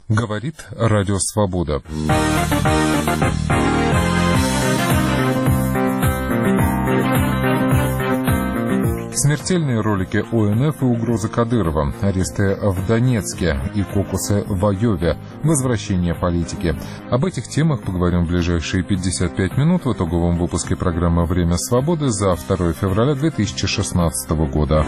Говорит Радио Свобода. Смертельные ролики ОНФ и угрозы Кадырова, аресты в Донецке и кокусы в Айове, возвращение политики. Об этих темах поговорим в ближайшие 55 минут в итоговом выпуске программы «Время свободы» за 2 февраля 2016 года.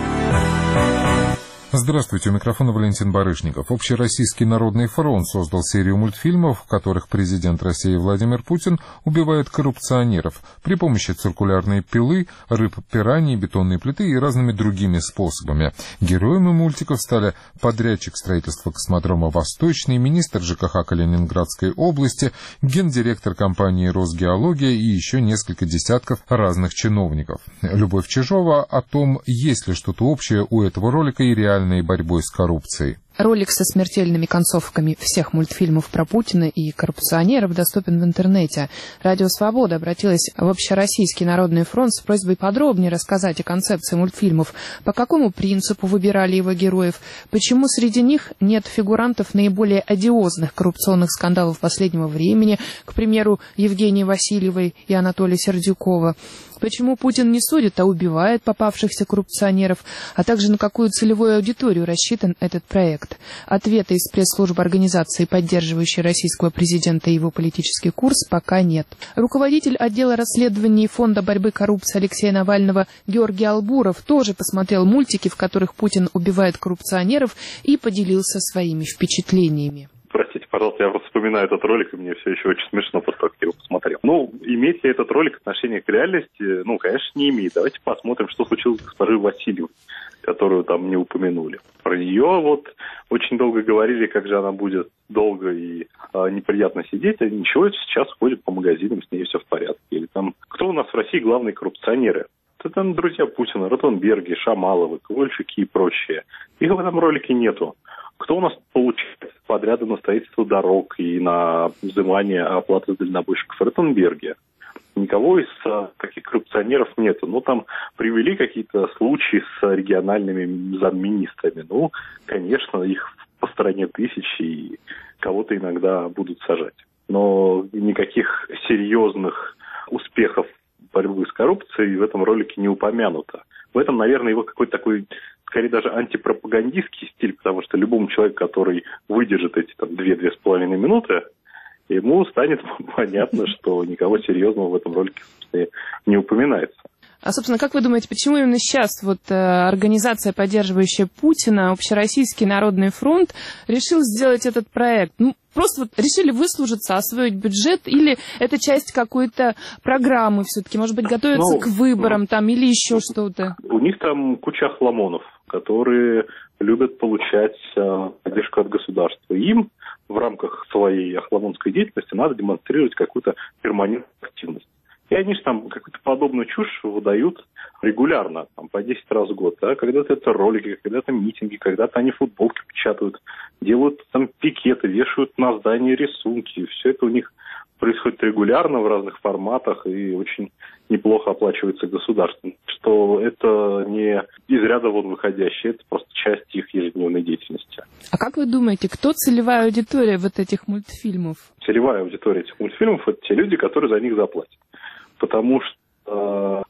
Здравствуйте, у микрофона Валентин Барышников. Общероссийский народный фронт создал серию мультфильмов, в которых президент России Владимир Путин убивает коррупционеров при помощи циркулярной пилы, рыб-пираний, бетонной плиты и разными другими способами. Героями мультиков стали подрядчик строительства космодрома «Восточный», министр ЖКХ Калининградской области, гендиректор компании «Росгеология» и еще несколько десятков разных чиновников. Любовь Чижова о том, есть ли что-то общее у этого ролика и реальной борьбой с коррупцией. Ролик со смертельными концовками всех мультфильмов про Путина и коррупционеров доступен в интернете. Радио «Свобода» обратилась в Общероссийский народный фронт с просьбой подробнее рассказать о концепции мультфильмов, по какому принципу выбирали его героев, почему среди них нет фигурантов наиболее одиозных коррупционных скандалов последнего времени, к примеру, Евгении Васильевой и Анатолия Сердюкова, почему Путин не судит, а убивает попавшихся коррупционеров, а также на какую целевую аудиторию рассчитан этот проект. Ответа из пресс-службы организации, поддерживающей российского президента и его политический курс, пока нет. Руководитель отдела расследований Фонда борьбы коррупции Алексея Навального Георгий Албуров тоже посмотрел мультики, в которых Путин убивает коррупционеров, и поделился своими впечатлениями. Простите, пожалуйста, я просто вспоминаю этот ролик, и мне все еще очень смешно после того, как я его посмотрел. Имеет ли этот ролик отношение к реальности? Конечно, не имеет. Давайте посмотрим, что случилось с госпожой Васильевой, которую там не упомянули. Про нее очень долго говорили, как же она будет долго и неприятно сидеть, а ничего, сейчас ходит по магазинам, с ней все в порядке. Или там, кто у нас в России главные коррупционеры? Это там друзья Путина, Ротенберги, Шамаловы, Ковальчуки и прочие. Их в этом ролике нету. Кто у нас получает подряды на строительство дорог и на взимание оплаты дальнобойщиков? Ротенберги. Никого из таких коррупционеров нету. Там привели какие-то случаи с региональными замминистрами. Конечно, их по стране тысячи, и кого-то иногда будут сажать. Но никаких серьезных успехов борьбы с коррупцией в этом ролике не упомянуто. В этом, наверное, его какой-то такой, скорее даже антипропагандистский стиль, потому что любому человеку, который выдержит эти 2-2,5 минуты, ему станет понятно, что никого серьезного в этом ролике не упоминается. А, собственно, как вы думаете, почему именно сейчас организация, поддерживающая Путина, Общероссийский народный фронт, решил сделать этот проект? Просто решили выслужиться, освоить бюджет, или это часть какой-то программы все-таки? Может быть, готовятся к выборам или еще что-то? У них там куча охламонов, которые любят получать поддержку от государства. Им в рамках своей охламонской деятельности надо демонстрировать какую-то перманентную активность. И они же там какую-то подобную чушь выдают регулярно, по 10 раз в год. Да? Когда-то это ролики, когда-то митинги, когда-то они футболки печатают, делают пикеты, вешают на здание рисунки. Все это у них происходит регулярно в разных форматах и очень неплохо оплачивается государством. Что это не из ряда вон выходящее, это просто часть их ежедневной деятельности. А как вы думаете, кто целевая аудитория этих мультфильмов? Целевая аудитория этих мультфильмов – это те люди, которые за них заплатят. Потому что,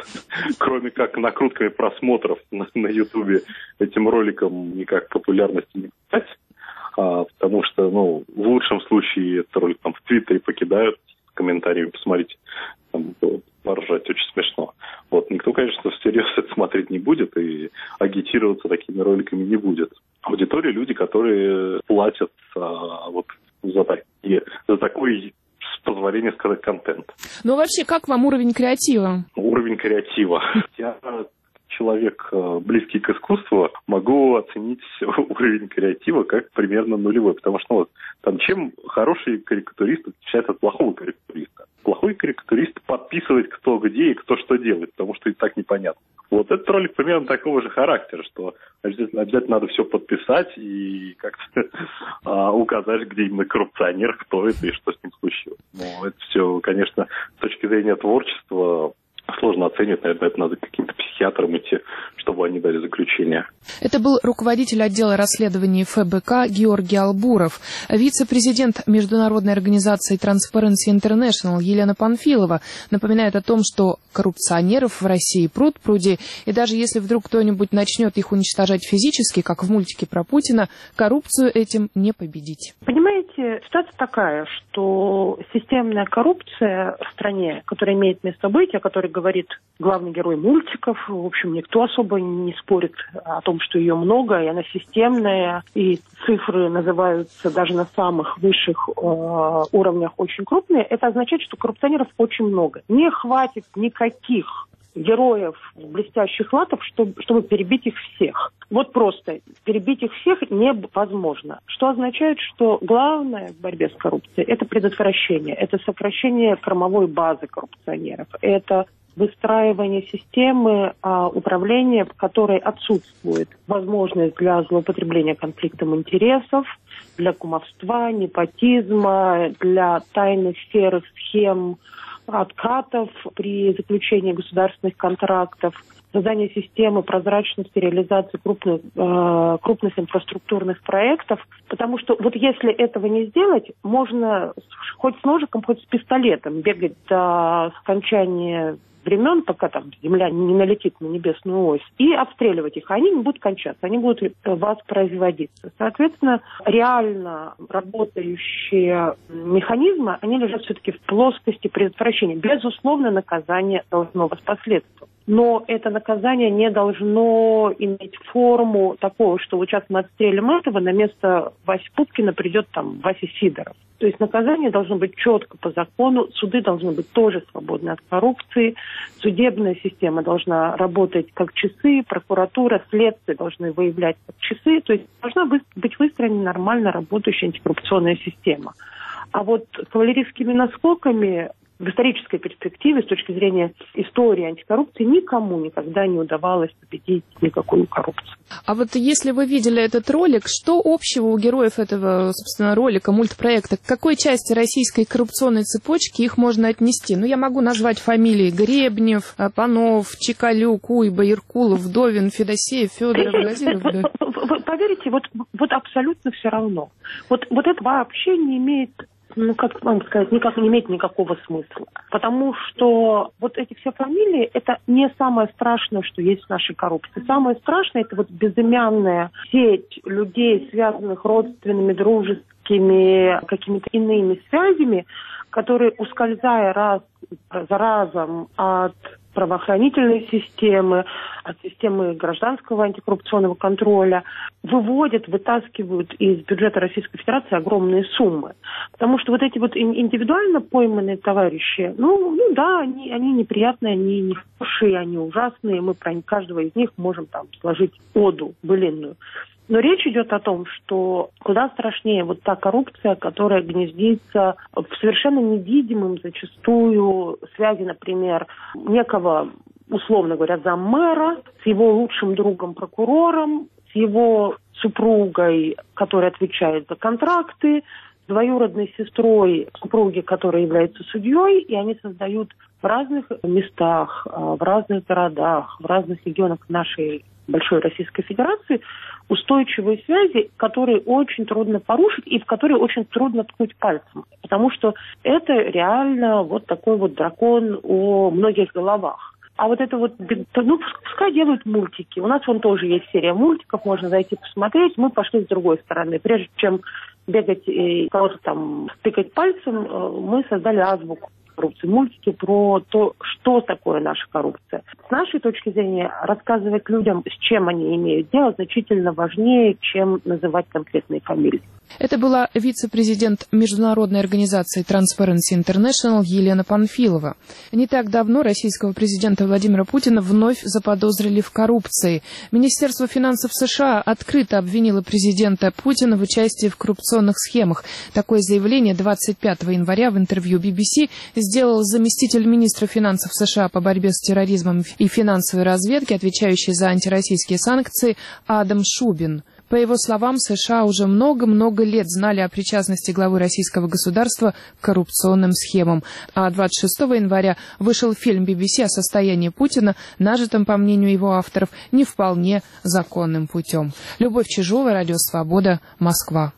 кроме как накрутками просмотров на Ютубе, этим роликам никак популярности не дать. Потому что, в лучшем случае, этот ролик в Твиттере покидают с комментариями, посмотрите, поржать, очень смешно. Никто, конечно, всерьез это смотреть не будет и агитироваться такими роликами не будет. Аудитория – люди, которые платят за такой, с позволения сказать, контент. Вообще, как вам уровень креатива? Уровень креатива. Я человек, близкий к искусству, могу оценить уровень креатива как примерно нулевой. Потому что чем хороший карикатурист отличается от плохого карикатуриста? Плохой карикатурист подписывает, кто где и кто что делает, потому что и так непонятно. Этот ролик примерно такого же характера, что обязательно надо все подписать и как-то указать, где именно коррупционер, кто это и что с ним случилось. Это все, конечно, с точки зрения творчества сложно оценивать, наверное, это надо каким-то психиатрам идти, чтобы они дали заключение. Это был руководитель отдела расследований ФБК Георгий Албуров. Вице-президент международной организации Transparency International Елена Панфилова напоминает о том, что коррупционеров в России пруд-пруди, и даже если вдруг кто-нибудь начнет их уничтожать физически, как в мультике про Путина, коррупцию этим не победить. Понимаете, ситуация такая, что системная коррупция в стране, которая имеет место быть, о которой говорит главный герой мультиков, в общем, никто особо не спорит о том, что ее много, и она системная, и цифры называются даже на самых высших уровнях очень крупные, это означает, что коррупционеров очень много. Не хватит никаких героев блестящих латов, чтобы перебить их всех. Вот просто перебить их всех невозможно. Что означает, что главное в борьбе с коррупцией – это предотвращение, это сокращение кормовой базы коррупционеров, это выстраивание системы управления, в которой отсутствует возможность для злоупотребления конфликтом интересов, для кумовства, непотизма, для тайных сфер, схем, откатов при заключении государственных контрактов, создание системы прозрачности, реализации крупных инфраструктурных проектов. Потому что вот если этого не сделать, можно хоть с ножиком, хоть с пистолетом бегать до скончания времен, пока там Земля не налетит на небесную ось, и обстреливать их. Они не будут кончаться, они будут воспроизводиться. Соответственно, реально работающие механизмы, они лежат все-таки в плоскости предотвращения. Безусловно, наказание должно воспоследствовать. Но это наказание не должно иметь форму такого, что вот сейчас мы отстрелим этого, на место Васи Пупкина придет там Вася Сидоров. То есть наказание должно быть четко по закону, суды должны быть тоже свободны от коррупции, судебная система должна работать как часы, прокуратура, следствие должны выявлять как часы, то есть должна быть выстроена нормально работающая антикоррупционная система. А вот кавалерийскими наскоками в исторической перспективе, с точки зрения истории антикоррупции, никому никогда не удавалось победить никакую коррупцию. А вот если вы видели этот ролик, что общего у героев этого, собственно, ролика, мультпроекта? К какой части российской коррупционной цепочки их можно отнести? Ну, я могу назвать фамилии: Гребнев, Панов, Чекалюк, Уйба, Иркулов, Вдовин, Федосеев, Федоров, Газиров. Вы поверите, вот абсолютно все равно. Вот это вообще не имеет... как вам сказать, никак не имеет никакого смысла. Потому что вот эти все фамилии, это не самое страшное, что есть в нашей коррупции. Самое страшное, это вот безымянная сеть людей, связанных родственными, дружескими, какими-то иными связями, которые, ускользая раз за разом от правоохранительной системы, от системы гражданского антикоррупционного контроля, вытаскивают из бюджета Российской Федерации огромные суммы. Потому что вот эти вот индивидуально пойманные товарищи, да, они неприятные, они нехорошие, они ужасные, мы про каждого из них можем там сложить оду былинную. Но речь идет о том, что куда страшнее вот та коррупция, которая гнездится в совершенно невидимом зачастую связи, например, некого, условно говоря, заммэра с его лучшим другом прокурором, с его супругой, которая отвечает за контракты, с двоюродной сестрой супруги, которая является судьей, и они создают в разных местах, в разных городах, в разных регионах нашей большой Российской Федерации устойчивые связи, которые очень трудно порушить и в которые очень трудно ткнуть пальцем. Потому что это реально вот такой вот дракон о многих головах. А вот это вот, пускай делают мультики. У нас вон тоже есть серия мультиков, можно зайти посмотреть. Мы пошли с другой стороны. Прежде чем бегать и кого-то там тыкать пальцем, мы создали азбуку коррупции, мультики про то, что такое наша коррупция. С нашей точки зрения, рассказывать людям, с чем они имеют дело, значительно важнее, чем называть конкретные фамилии. Это была вице-президент международной организации Transparency International Елена Панфилова. Не так давно российского президента Владимира Путина вновь заподозрили в коррупции. Министерство финансов США открыто обвинило президента Путина в участии в коррупционных схемах. Такое заявление 25 января в интервью BBC сделал заместитель министра финансов США по борьбе с терроризмом и финансовой разведки, отвечающий за антироссийские санкции, Адам Шубин. По его словам, США уже много-много лет знали о причастности главы российского государства к коррупционным схемам. А 26 января вышел фильм BBC о состоянии Путина, нажитом, по мнению его авторов, не вполне законным путем. Любовь Чижова, Радио Свобода, Москва.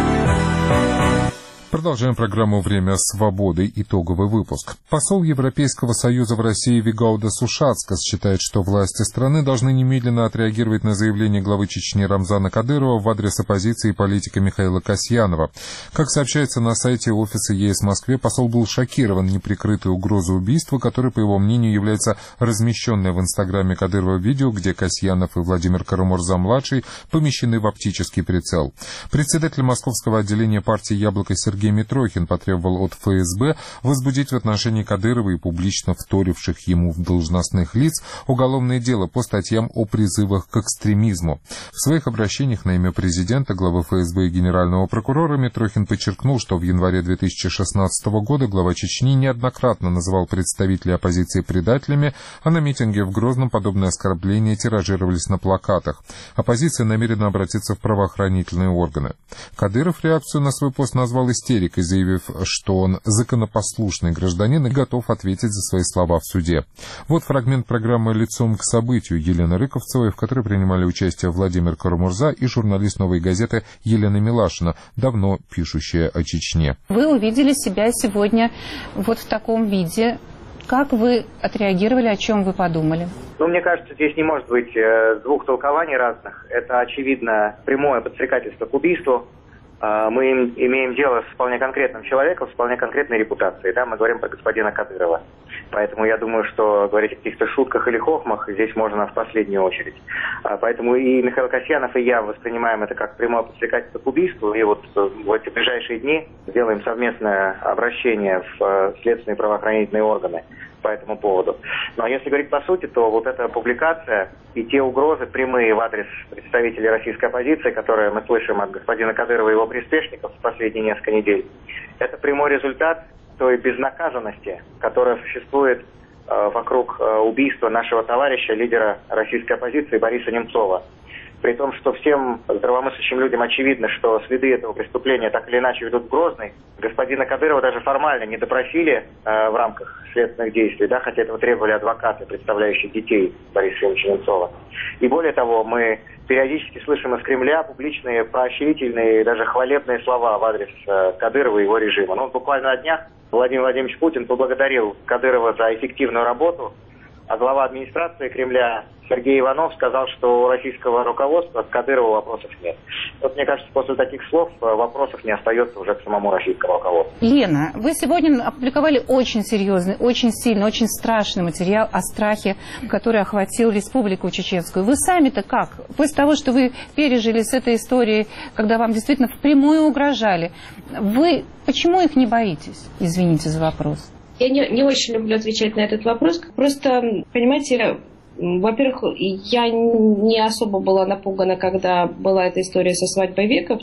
Продолжаем программу «Время свободы». Итоговый выпуск. Посол Европейского Союза в России Вигаудас Ушацкас считает, что власти страны должны немедленно отреагировать на заявление главы Чечни Рамзана Кадырова в адрес оппозиции и политика Михаила Касьянова. Как сообщается на сайте офиса ЕС в Москве, посол был шокирован неприкрытой угрозой убийства, которой, по его мнению, является размещенное в Инстаграме Кадырова видео, где Касьянов и Владимир Карамурза-младший помещены в оптический прицел. Председатель московского отделения партии «Яблоко» Сергей Митрохин потребовал от ФСБ возбудить в отношении Кадырова и публично вторивших ему в должностных лиц уголовное дело по статьям о призывах к экстремизму. В своих обращениях на имя президента, главы ФСБ и генерального прокурора Митрохин подчеркнул, что в январе 2016 года глава Чечни неоднократно называл представителей оппозиции предателями, а на митинге в Грозном подобные оскорбления тиражировались на плакатах. Оппозиция намерена обратиться в правоохранительные органы. Кадыров реакцию на свой пост назвал истерикой, заявив, что он законопослушный гражданин и готов ответить за свои слова в суде. Вот фрагмент программы «Лицом к событию» Елены Рыковцевой, в которой принимали участие Владимир Карамурза и журналист «Новой газеты» Елена Милашина, давно пишущая о Чечне. Вы увидели себя сегодня вот в таком виде. Как вы отреагировали, о чем вы подумали? Мне кажется, здесь не может быть двух толкований разных. Это, очевидно, прямое подстрекательство к убийству. Мы имеем дело с вполне конкретным человеком, с вполне конкретной репутацией. Да? Мы говорим про господина Кадырова. Поэтому я думаю, что говорить о каких-то шутках или хохмах здесь можно в последнюю очередь. Поэтому и Михаил Касьянов, и я воспринимаем это как прямое подстрекательство к убийству. И вот в эти ближайшие дни сделаем совместное обращение в следственные правоохранительные органы по этому поводу. Но если говорить по сути, то вот эта публикация и те угрозы прямые в адрес представителей российской оппозиции, которые мы слышим от господина Кадырова и его приспешников в последние несколько недель, это прямой результат той безнаказанности, которая существует вокруг убийства нашего товарища, лидера российской оппозиции Бориса Немцова. При том, что всем здравомыслящим людям очевидно, что следы этого преступления так или иначе ведут в Грозный. Господина Кадырова даже формально не допросили в рамках следственных действий, да, хотя этого требовали адвокаты, представляющие детей Бориса Ильича Немцова. И более того, мы периодически слышим из Кремля публичные поощрительные и даже хвалебные слова в адрес Кадырова и его режима. Буквально на днях Владимир Владимирович Путин поблагодарил Кадырова за эффективную работу, а глава администрации Кремля Сергей Иванов сказал, что у российского руководства к Кадырову вопросов нет. Мне кажется, после таких слов вопросов не остается уже к самому российскому руководству. Лена, вы сегодня опубликовали очень серьезный, очень сильный, очень страшный материал о страхе, который охватил Республику Чеченскую. Вы сами-то как? После того, что вы пережили с этой историей, когда вам действительно впрямую угрожали, вы почему их не боитесь? Извините за вопрос. Я не очень люблю отвечать на этот вопрос. Просто, понимаете, во-первых, я не особо была напугана, когда была эта история со свадьбой века в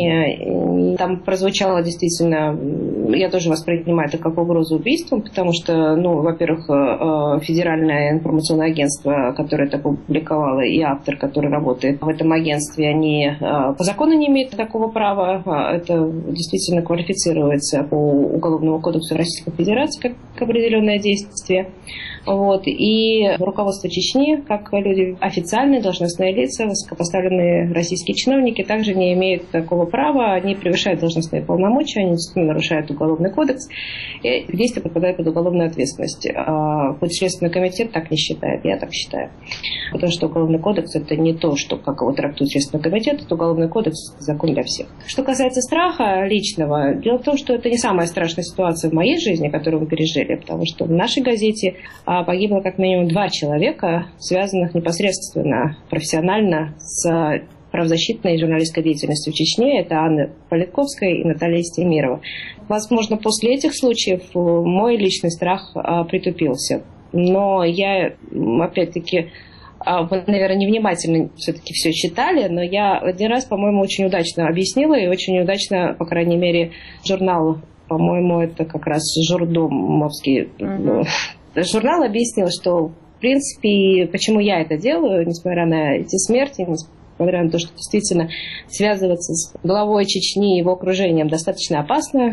Чечне. Там прозвучало действительно, я тоже воспринимаю это как угрозу убийством, потому что, во-первых, федеральное информационное агентство, которое это публиковало, и автор, который работает в этом агентстве, они по закону не имеют такого права. Это действительно квалифицируется по Уголовному кодексу Российской Федерации как определенное действие. И руководство Чечни, как люди официальные, должностные лица, высокопоставленные российские чиновники, также не имеют такого права. Они превышают должностные полномочия, они действительно нарушают Уголовный кодекс, и действия попадают под уголовную ответственность. Хоть Следственный комитет так не считает, я так считаю. Потому что Уголовный кодекс — это не то, что как его трактует Следственный комитет, это Уголовный кодекс — закон для всех. Что касается страха личного, дело в том, что это не самая страшная ситуация в моей жизни, которую мы пережили, потому что в нашей газете погибло как минимум 2 человека, связанных непосредственно, профессионально с правозащитной и журналистской деятельностью в Чечне. Это Анна Политковская и Наталья Стемирова. Возможно, после этих случаев мой личный страх притупился. Но я, опять-таки, вы, наверное, невнимательно все-таки все читали, но я один раз, по-моему, очень удачно объяснила, и очень удачно, по крайней мере, журнал, по-моему, это как раз Журдомовский, журнал объяснил, что, в принципе, почему я это делаю, несмотря на эти смерти, несмотря на то, что действительно связываться с главой Чечни и его окружением достаточно опасно,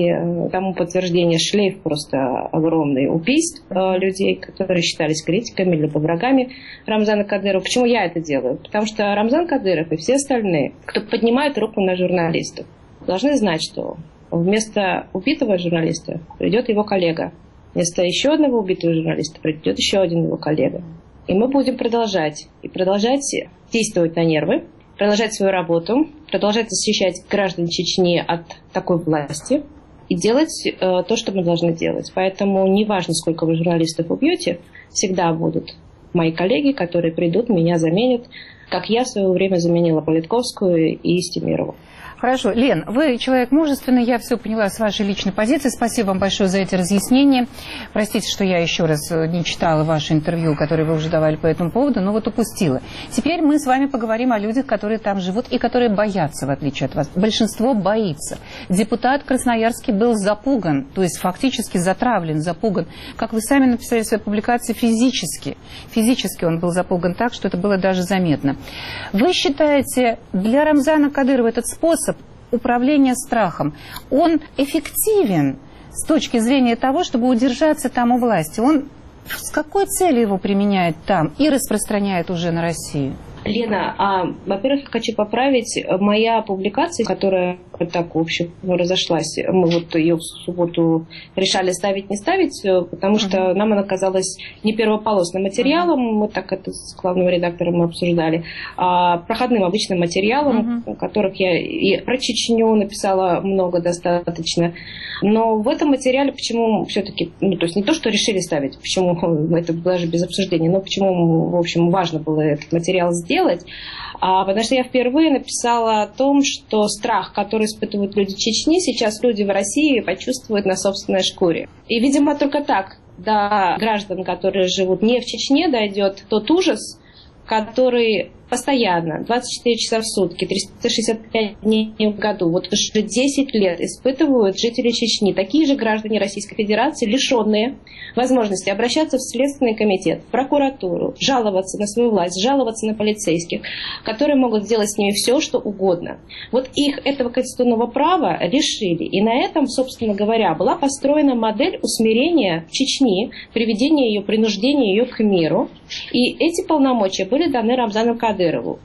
и тому подтверждение шлейф просто огромный убийств людей, которые считались критиками либо врагами Рамзана Кадырова. Почему я это делаю? Потому что Рамзан Кадыров и все остальные, кто поднимает руку на журналистов, должны знать, что вместо убитого журналиста придет его коллега. Вместо еще одного убитого журналиста придет еще один его коллега. И мы будем продолжать. И продолжать действовать на нервы, продолжать свою работу, продолжать защищать граждан Чечни от такой власти и делать то, что мы должны делать. Поэтому неважно, сколько вы журналистов убьете, всегда будут мои коллеги, которые придут, меня заменят, как я в свое время заменила Политковскую и Истемирову. Хорошо. Лен, вы человек мужественный, я все поняла с вашей личной позиции. Спасибо вам большое за эти разъяснения. Простите, что я еще раз не читала ваше интервью, которое вы уже давали по этому поводу, но вот упустила. Теперь мы с вами поговорим о людях, которые там живут и которые боятся, в отличие от вас. Большинство боится. Депутат Красноярский был запуган, то есть фактически затравлен, запуган. Как вы сами написали в своей публикации, физически. Физически он был запуган так, что это было даже заметно. Вы считаете, для Рамзана Кадырова этот способ управления страхом, он эффективен с точки зрения того, чтобы удержаться там у власти? Он с какой целью его применяет там и распространяет уже на Россию? Лена, во-первых, хочу поправить. Моя публикация, которая так, в общем, разошлась, мы вот ее в субботу решали ставить, не ставить, потому что нам она казалась не первополосным материалом, мы так это с главным редактором обсуждали, а проходным обычным материалом, которых я и про Чечню написала много достаточно. Но в этом материале почему все-таки, то есть не то, что решили ставить, почему это даже без обсуждения, но почему, в общем, важно было этот материал сделать, потому что я впервые написала о том, что страх, который испытывают люди Чечни, сейчас люди в России почувствуют на собственной шкуре. И, видимо, только так до граждан, которые живут не в Чечне, дойдет тот ужас, который постоянно, 24 часа в сутки, 365 дней в году, вот уже 10 лет испытывают жители Чечни, такие же граждане Российской Федерации, лишенные возможности обращаться в Следственный комитет, в прокуратуру, жаловаться на свою власть, жаловаться на полицейских, которые могут сделать с ними все, что угодно. Вот их этого конституционного права лишили. И на этом, собственно говоря, была построена модель усмирения Чечни, приведения ее, принуждения ее к миру. И эти полномочия были даны Рамзану Кадырову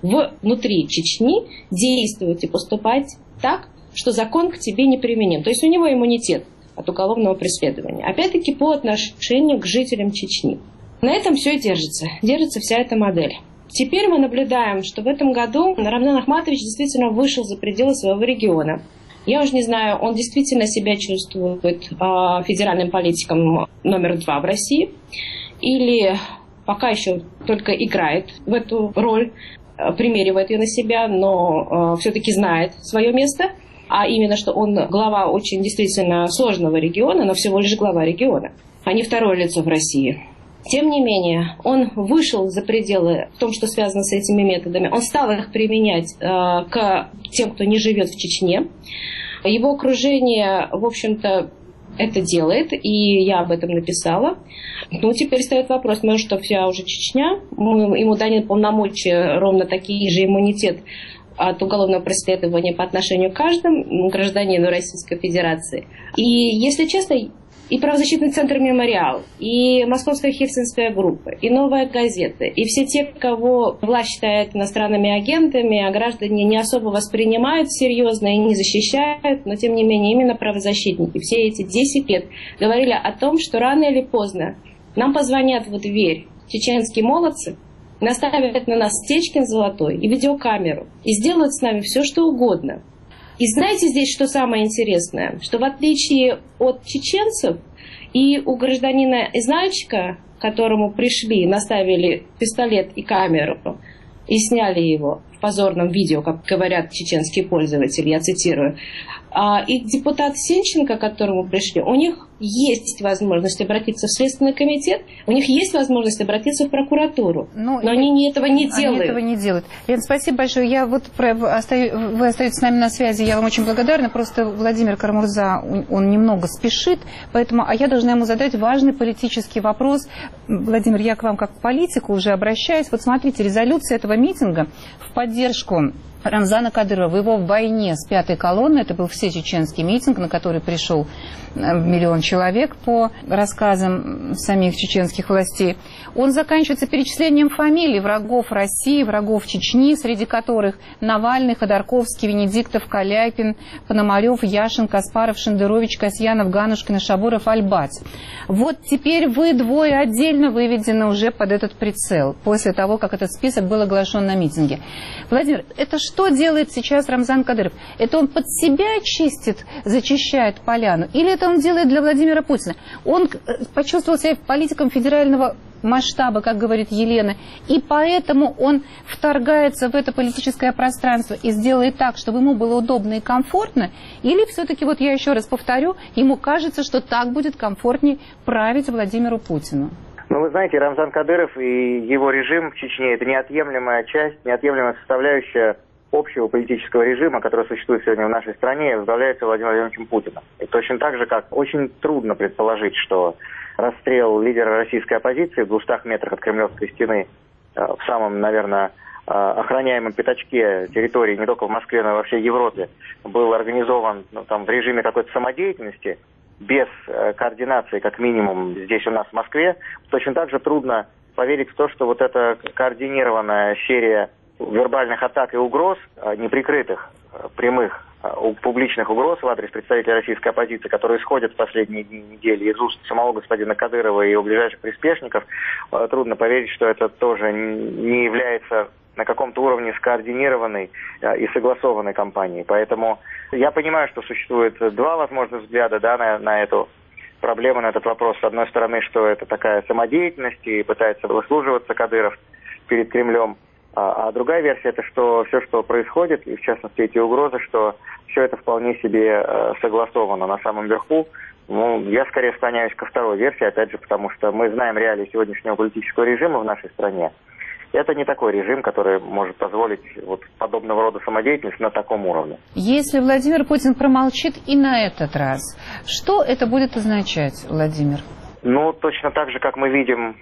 внутри Чечни действовать и поступать так, что закон к тебе не применим. То есть у него иммунитет от уголовного преследования. Опять-таки по отношению к жителям Чечни. На этом все и держится. Держится вся эта модель. Теперь мы наблюдаем, что в этом году Рамзан Ахматович действительно вышел за пределы своего региона. Я уже не знаю, он действительно себя чувствует федеральным политиком номер 2 в России или пока еще только играет в эту роль, примеривает ее на себя, но все-таки знает свое место, а именно, что он глава очень действительно сложного региона, но всего лишь глава региона, а не второе лицо в России. Тем не менее, он вышел за пределы в том, что связано с этими методами. Он стал их применять к тем, кто не живет в Чечне. Его окружение, в общем-то, это делает, и я об этом написала. Ну, теперь встает вопрос, может, что вся уже Чечня, ему даны полномочия, ровно такие же иммунитет от уголовного преследования по отношению к каждому гражданину Российской Федерации. И, если честно, и правозащитный центр «Мемориал», и Московская Хельсинская группа, и «Новая газета», и все те, кого власть считает иностранными агентами, а граждане не особо воспринимают серьезно и не защищают, но тем не менее именно правозащитники все эти 10 лет говорили о том, что рано или поздно нам позвонят в дверь чеченские молодцы, наставят на нас Стечкин золотой и видеокамеру, и сделают с нами все, что угодно. И знаете здесь, что самое интересное? Что в отличие от чеченцев и у гражданина Изнайчика, которому пришли, наставили пистолет и камеру и сняли его в позорном видео, как говорят чеченские пользователи, я цитирую, И депутат Сенченко, к которому пришли, у них есть возможность обратиться в Следственный комитет, у них есть возможность обратиться в прокуратуру, но они этого не делают. Лен, спасибо большое. Вы остаетесь с нами на связи, я вам очень благодарна. Просто Владимир Карамурза, он немного спешит, поэтому, я должна ему задать важный политический вопрос. Владимир, я к вам как к политику уже обращаюсь. Вот смотрите, резолюция этого митинга в поддержку Рамзана Кадырова в его войне с пятой колонной, это был всечеченский митинг, на который пришел 1 миллион человек по рассказам самих чеченских властей, он заканчивается перечислением фамилий врагов России, врагов Чечни, среди которых Навальный, Ходорковский, Венедиктов, Каляпин, Пономарев, Яшин, Каспаров, Шендерович, Касьянов, Ганушкин, Шабуров, Альбац. Вот теперь вы двое отдельно выведены уже под этот прицел, после того, как этот список был оглашен на митинге. Владимир, это что делает сейчас Рамзан Кадыров? Это он под себя чистит, зачищает поляну? Или это он делает для Владимира Путина? Он почувствовал себя политиком федерального масштаба, как говорит Елена, и поэтому он вторгается в это политическое пространство и сделает так, чтобы ему было удобно и комфортно? Или все-таки, я еще раз повторю, ему кажется, что так будет комфортнее править Владимиру Путину? Вы знаете, Рамзан Кадыров и его режим в Чечне – это неотъемлемая часть, неотъемлемая составляющая общего политического режима, который существует сегодня в нашей стране, возглавляется Владимиром Владимировичем Путиным. И точно так же, как очень трудно предположить, что расстрел лидера российской оппозиции в 200 метрах от Кремлевской стены, в самом, наверное, охраняемом пятачке территории не только в Москве, но и во всей Европе, был организован в режиме какой-то самодеятельности, без координации, как минимум, здесь у нас в Москве, точно так же трудно поверить в то, что вот эта координированная серия вербальных атак и угроз, неприкрытых, прямых, публичных угроз в адрес представителей российской оппозиции, которые исходят в последние дни недели из уст самого господина Кадырова и его ближайших приспешников, трудно поверить, что это тоже не является на каком-то уровне скоординированной и согласованной кампанией. Поэтому я понимаю, что существует два возможных взгляда на эту проблему, на этот вопрос. С одной стороны, что это такая самодеятельность и пытается выслуживаться Кадыров перед Кремлем. А другая версия, это что все, что происходит, и в частности эти угрозы, что все это вполне себе согласовано на самом верху. Я скорее склоняюсь ко второй версии, опять же, потому что мы знаем реалии сегодняшнего политического режима в нашей стране. Это не такой режим, который может позволить подобного рода самодеятельность на таком уровне. Если Владимир Путин промолчит и на этот раз, что это будет означать, Владимир? Точно так же, как мы видим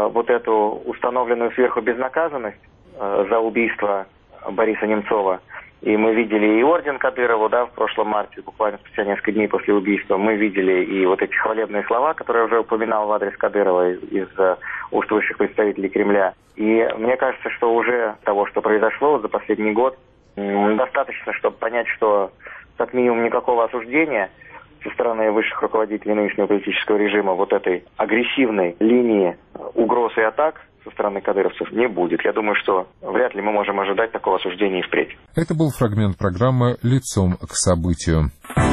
эту установленную сверху безнаказанность за убийство Бориса Немцова. И мы видели и орден Кадырову, в прошлом марте, буквально спустя несколько дней после убийства. Мы видели и эти хвалебные слова, которые я уже упоминал в адрес Кадырова из уст высших представителей Кремля. И мне кажется, что уже того, что произошло за последний год, достаточно, чтобы понять, что как минимум никакого осуждения со стороны высших руководителей нынешнего политического режима этой агрессивной линии угроз и атак со стороны кадыровцев не будет. Я думаю, что вряд ли мы можем ожидать такого осуждения и впредь. Это был фрагмент программы «Лицом к событию».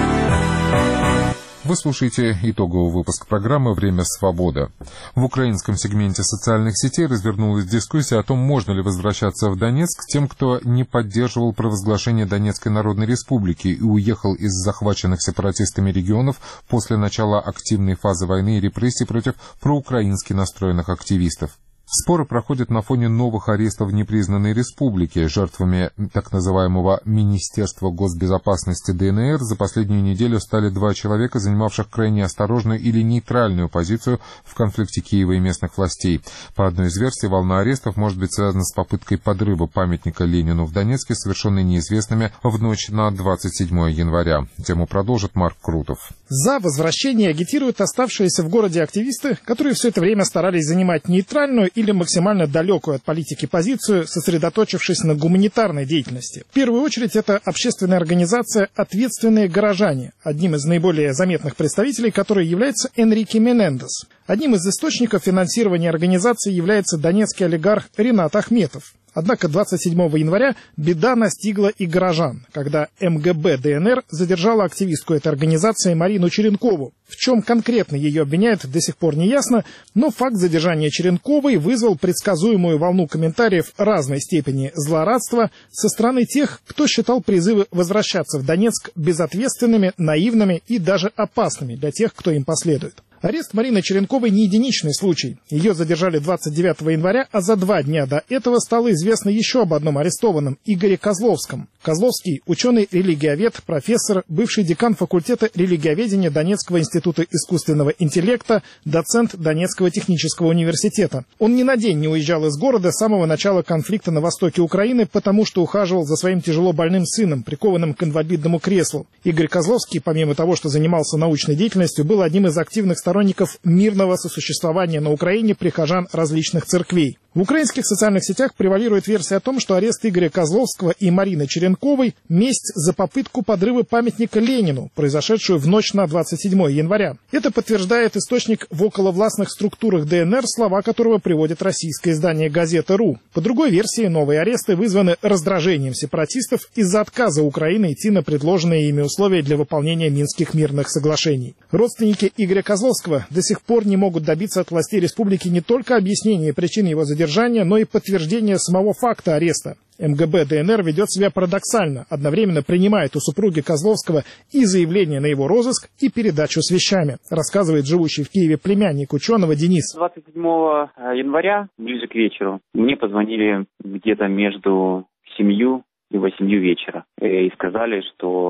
Вы слушаете итоговый выпуск программы «Время свобода». В украинском сегменте социальных сетей развернулась дискуссия о том, можно ли возвращаться в Донецк тем, кто не поддерживал провозглашение Донецкой Народной Республики и уехал из захваченных сепаратистами регионов после начала активной фазы войны и репрессий против проукраински настроенных активистов. Споры проходят на фоне новых арестов в непризнанной республике. Жертвами так называемого Министерства госбезопасности ДНР за последнюю неделю стали 2 человека, занимавших крайне осторожную или нейтральную позицию в конфликте Киева и местных властей. По одной из версий, волна арестов может быть связана с попыткой подрыва памятника Ленину в Донецке, совершенной неизвестными в ночь на 27 января. Тему продолжит Марк Крутов. За возвращение агитируют оставшиеся в городе активисты, которые все это время старались занимать нейтральную или максимально далекую от политики позицию, сосредоточившись на гуманитарной деятельности. В первую очередь это общественная организация «Ответственные горожане», одним из наиболее заметных представителей которой является Энрике Менендес. Одним из источников финансирования организации является донецкий олигарх Ринат Ахметов. Однако 27 января беда настигла и горожан, когда МГБ ДНР задержала активистку этой организации Марину Черенкову. В чем конкретно ее обвиняют, до сих пор не ясно, но факт задержания Черенковой вызвал предсказуемую волну комментариев разной степени злорадства со стороны тех, кто считал призывы возвращаться в Донецк безответственными, наивными и даже опасными для тех, кто им последует. Арест Марины Черенковой не единичный случай. Ее задержали 29 января, а за 2 дня до этого стало известно еще об одном арестованном – Игоре Козловском. Козловский – ученый-религиовед, профессор, бывший декан факультета религиоведения Донецкого института искусственного интеллекта, доцент Донецкого технического университета. Он ни на день не уезжал из города с самого начала конфликта на востоке Украины, потому что ухаживал за своим тяжело больным сыном, прикованным к инвалидному креслу. Игорь Козловский, помимо того, что занимался научной деятельностью, был одним из активных сторонников мирного сосуществования на Украине прихожан различных церквей. В украинских социальных сетях превалирует версия о том, что арест Игоря Козловского и Марины Черенковой – месть за попытку подрыва памятника Ленину, произошедшую в ночь на 27 января. Это подтверждает источник в околовластных структурах ДНР, слова которого приводит российское издание «Газета.ру». По другой версии, новые аресты вызваны раздражением сепаратистов из-за отказа Украины идти на предложенные ими условия для выполнения Минских мирных соглашений. Родственники Игоря Козловского до сих пор не могут добиться от властей республики не только объяснения причин его задержания, но и подтверждения самого факта ареста. МГБ ДНР ведет себя парадоксально, одновременно принимает у супруги Козловского и заявление на его розыск, и передачу с вещами, рассказывает живущий в Киеве племянник ученого Денис. 27 января, ближе к вечеру, мне позвонили где-то между 7 и 8 вечера и сказали,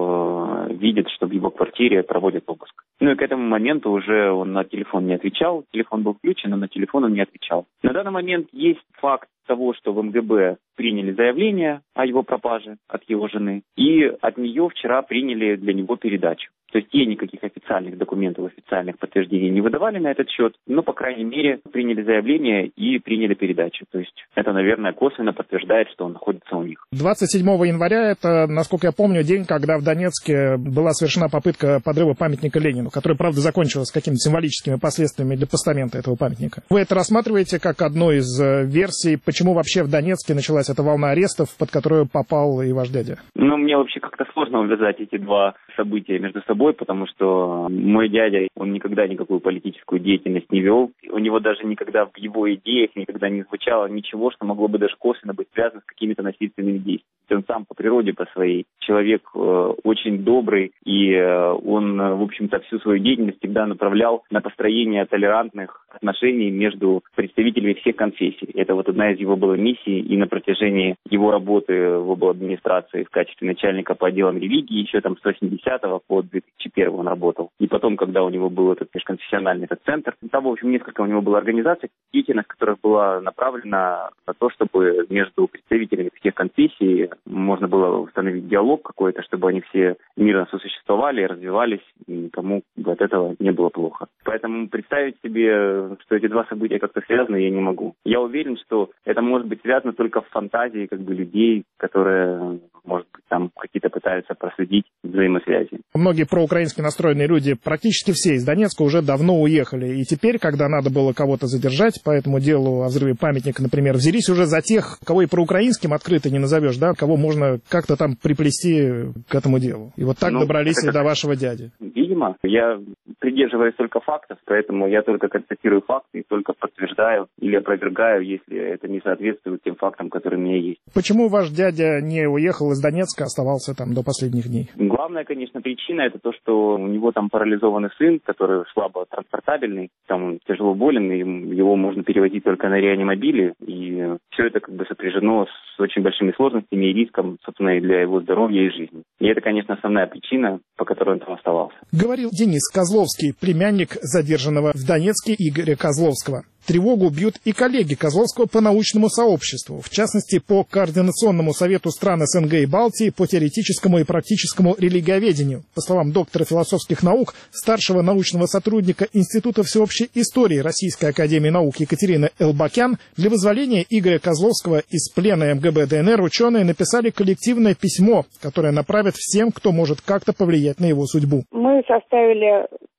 что видят, что в его квартире проводят обыск. Ну и к этому моменту уже он на телефон не отвечал, телефон был включен, но на телефон он не отвечал. На данный момент есть факт того, что в МГБ приняли заявление о его пропаже от его жены, и от нее вчера приняли для него передачу. То есть ей никаких официальных документов, официальных подтверждений не выдавали на этот счет, но, по крайней мере, приняли заявление и приняли передачу. То есть это, наверное, косвенно подтверждает, что он находится у них. 27 января – это, насколько я помню, день, когда в Донецке была совершена попытка подрыва памятника Ленину, которая, правда, закончилась какими-то символическими последствиями для постамента этого памятника. Вы это рассматриваете как одну из версий, почему вообще в Донецке началась эта волна арестов, под которую попал и ваш дядя? Ну, мне вообще как-то сложно увязать эти два события между собой, потому что мой дядя, он никогда никакую политическую деятельность не вел. У него даже никогда в его идеях никогда не звучало ничего, что могло бы даже косвенно быть связано с какими-то насильственными действиями. Он сам по природе, по своей, человек очень добрый, и он, в общем-то, всю свою деятельность всегда направлял на построение толерантных отношений между представителями всех конфессий. Это вот одна из его была миссий, и на протяжении его работы в обладминистрации в качестве начальника по отделам религии, еще там с 80-го по 2001 он работал. И потом, когда у него был этот межконфессиональный центр, там, в общем, несколько у него было организаций, деятельность которых была направлена на то, чтобы между представителями всех конфессий можно было установить диалог какой-то, чтобы они все мирно сосуществовали, развивались, и никому от этого не было плохо. Поэтому представить себе, что эти два события как-то связаны, я не могу. Я уверен, что это может быть связано только в фантазии людей, которые, может быть, там какие-то пытаются проследить взаимосвязи. Многие проукраински настроенные люди, практически все из Донецка, уже давно уехали. И теперь, когда надо было кого-то задержать по этому делу о взрыве памятника, например, взялись уже за тех, кого и проукраинским открыто не назовешь, да, кого можно как-то там приплести к этому делу. И вот так добрались и до вашего дяди. Видимо, я придерживаюсь только фактов, поэтому я только констатирую факты и только подтверждаю или опровергаю, если это не соответствует тем фактам, которые у меня есть. Почему ваш дядя не уехал из Донецка, оставался там до последних дней? Главная, конечно, причина — это то, что у него там парализованный сын, который слабо транспортабельный, там тяжело болен, и его можно перевозить только на реанимобиле, и все это сопряжено с очень большими сложностями и риском, собственно, и для его здоровья и жизни. И это, конечно, основная причина, по которой он там оставался. Говорил Денис Козловский, племянник задержанного в Донецке Игоря Козловского. Тревогу бьют и коллеги Козловского по научному сообществу, в частности, по Координационному совету стран СНГ и Балтии по теоретическому и практическому религиоведению. По словам доктора философских наук, старшего научного сотрудника Института всеобщей истории Российской академии наук Екатерины Элбакян, для вызволения Игоря Козловского из плена МГБ ДНР ученые написали коллективное письмо, которое направят всем, кто может как-то повлиять на его судьбу. Мы составили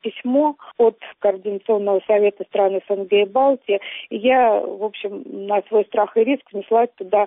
письмо от Координационного совета стран СНГ и Балтии. И я, в общем, на свой страх и риск внесла туда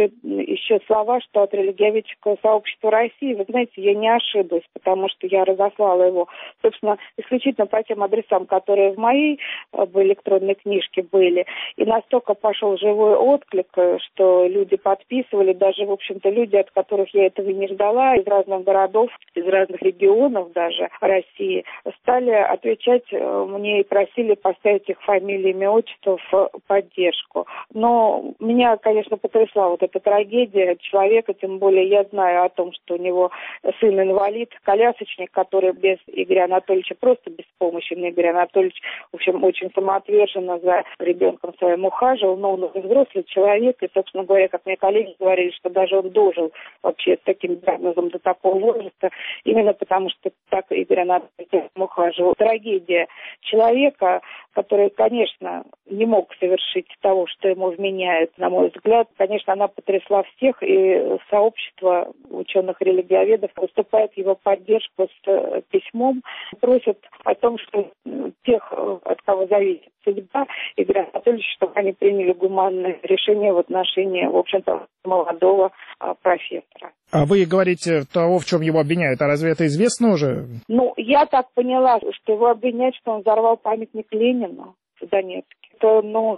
еще слова, что от религиоведческого сообщества России. Вы знаете, я не ошиблась, потому что я разослала его, собственно, исключительно по тем адресам, которые в моей электронной книжке были. И настолько пошел живой отклик, что люди подписывали, даже, в общем-то, люди, от которых я этого не ждала, из разных городов, из разных регионов даже России, стали отвечать мне и просили поставить их фамилии, имя, отчество в поддержку. Но меня, конечно, потрясла вот эта трагедия человека, тем более я знаю о том, что у него сын инвалид, колясочник, который без Игоря Анатольевича, просто без помощи. Игорь Анатольевич, в общем, очень самоотверженно за ребенком своим ухаживал, но он взрослый человек, и, собственно говоря, как мне коллеги говорили, что даже он дожил вообще с таким диагнозом до такого возраста, именно потому что так Игорь Анатольевич ухаживал. Трагедия человека, который, конечно, не мог совершить того, что ему вменяют, на мой взгляд. Конечно, она потрясла всех, и сообщество ученых-религиоведов выступает в его поддержку с письмом, просят о том, что тех, от кого зависит судьба Игоря Анатольевича, чтобы они приняли гуманное решение в отношении, в общем-то, молодого профессора. А вы говорите того, в чем его обвиняют, а разве это известно уже? Ну, я так поняла, что его обвиняют, что он взорвал памятник Ленину в Донецке. Это,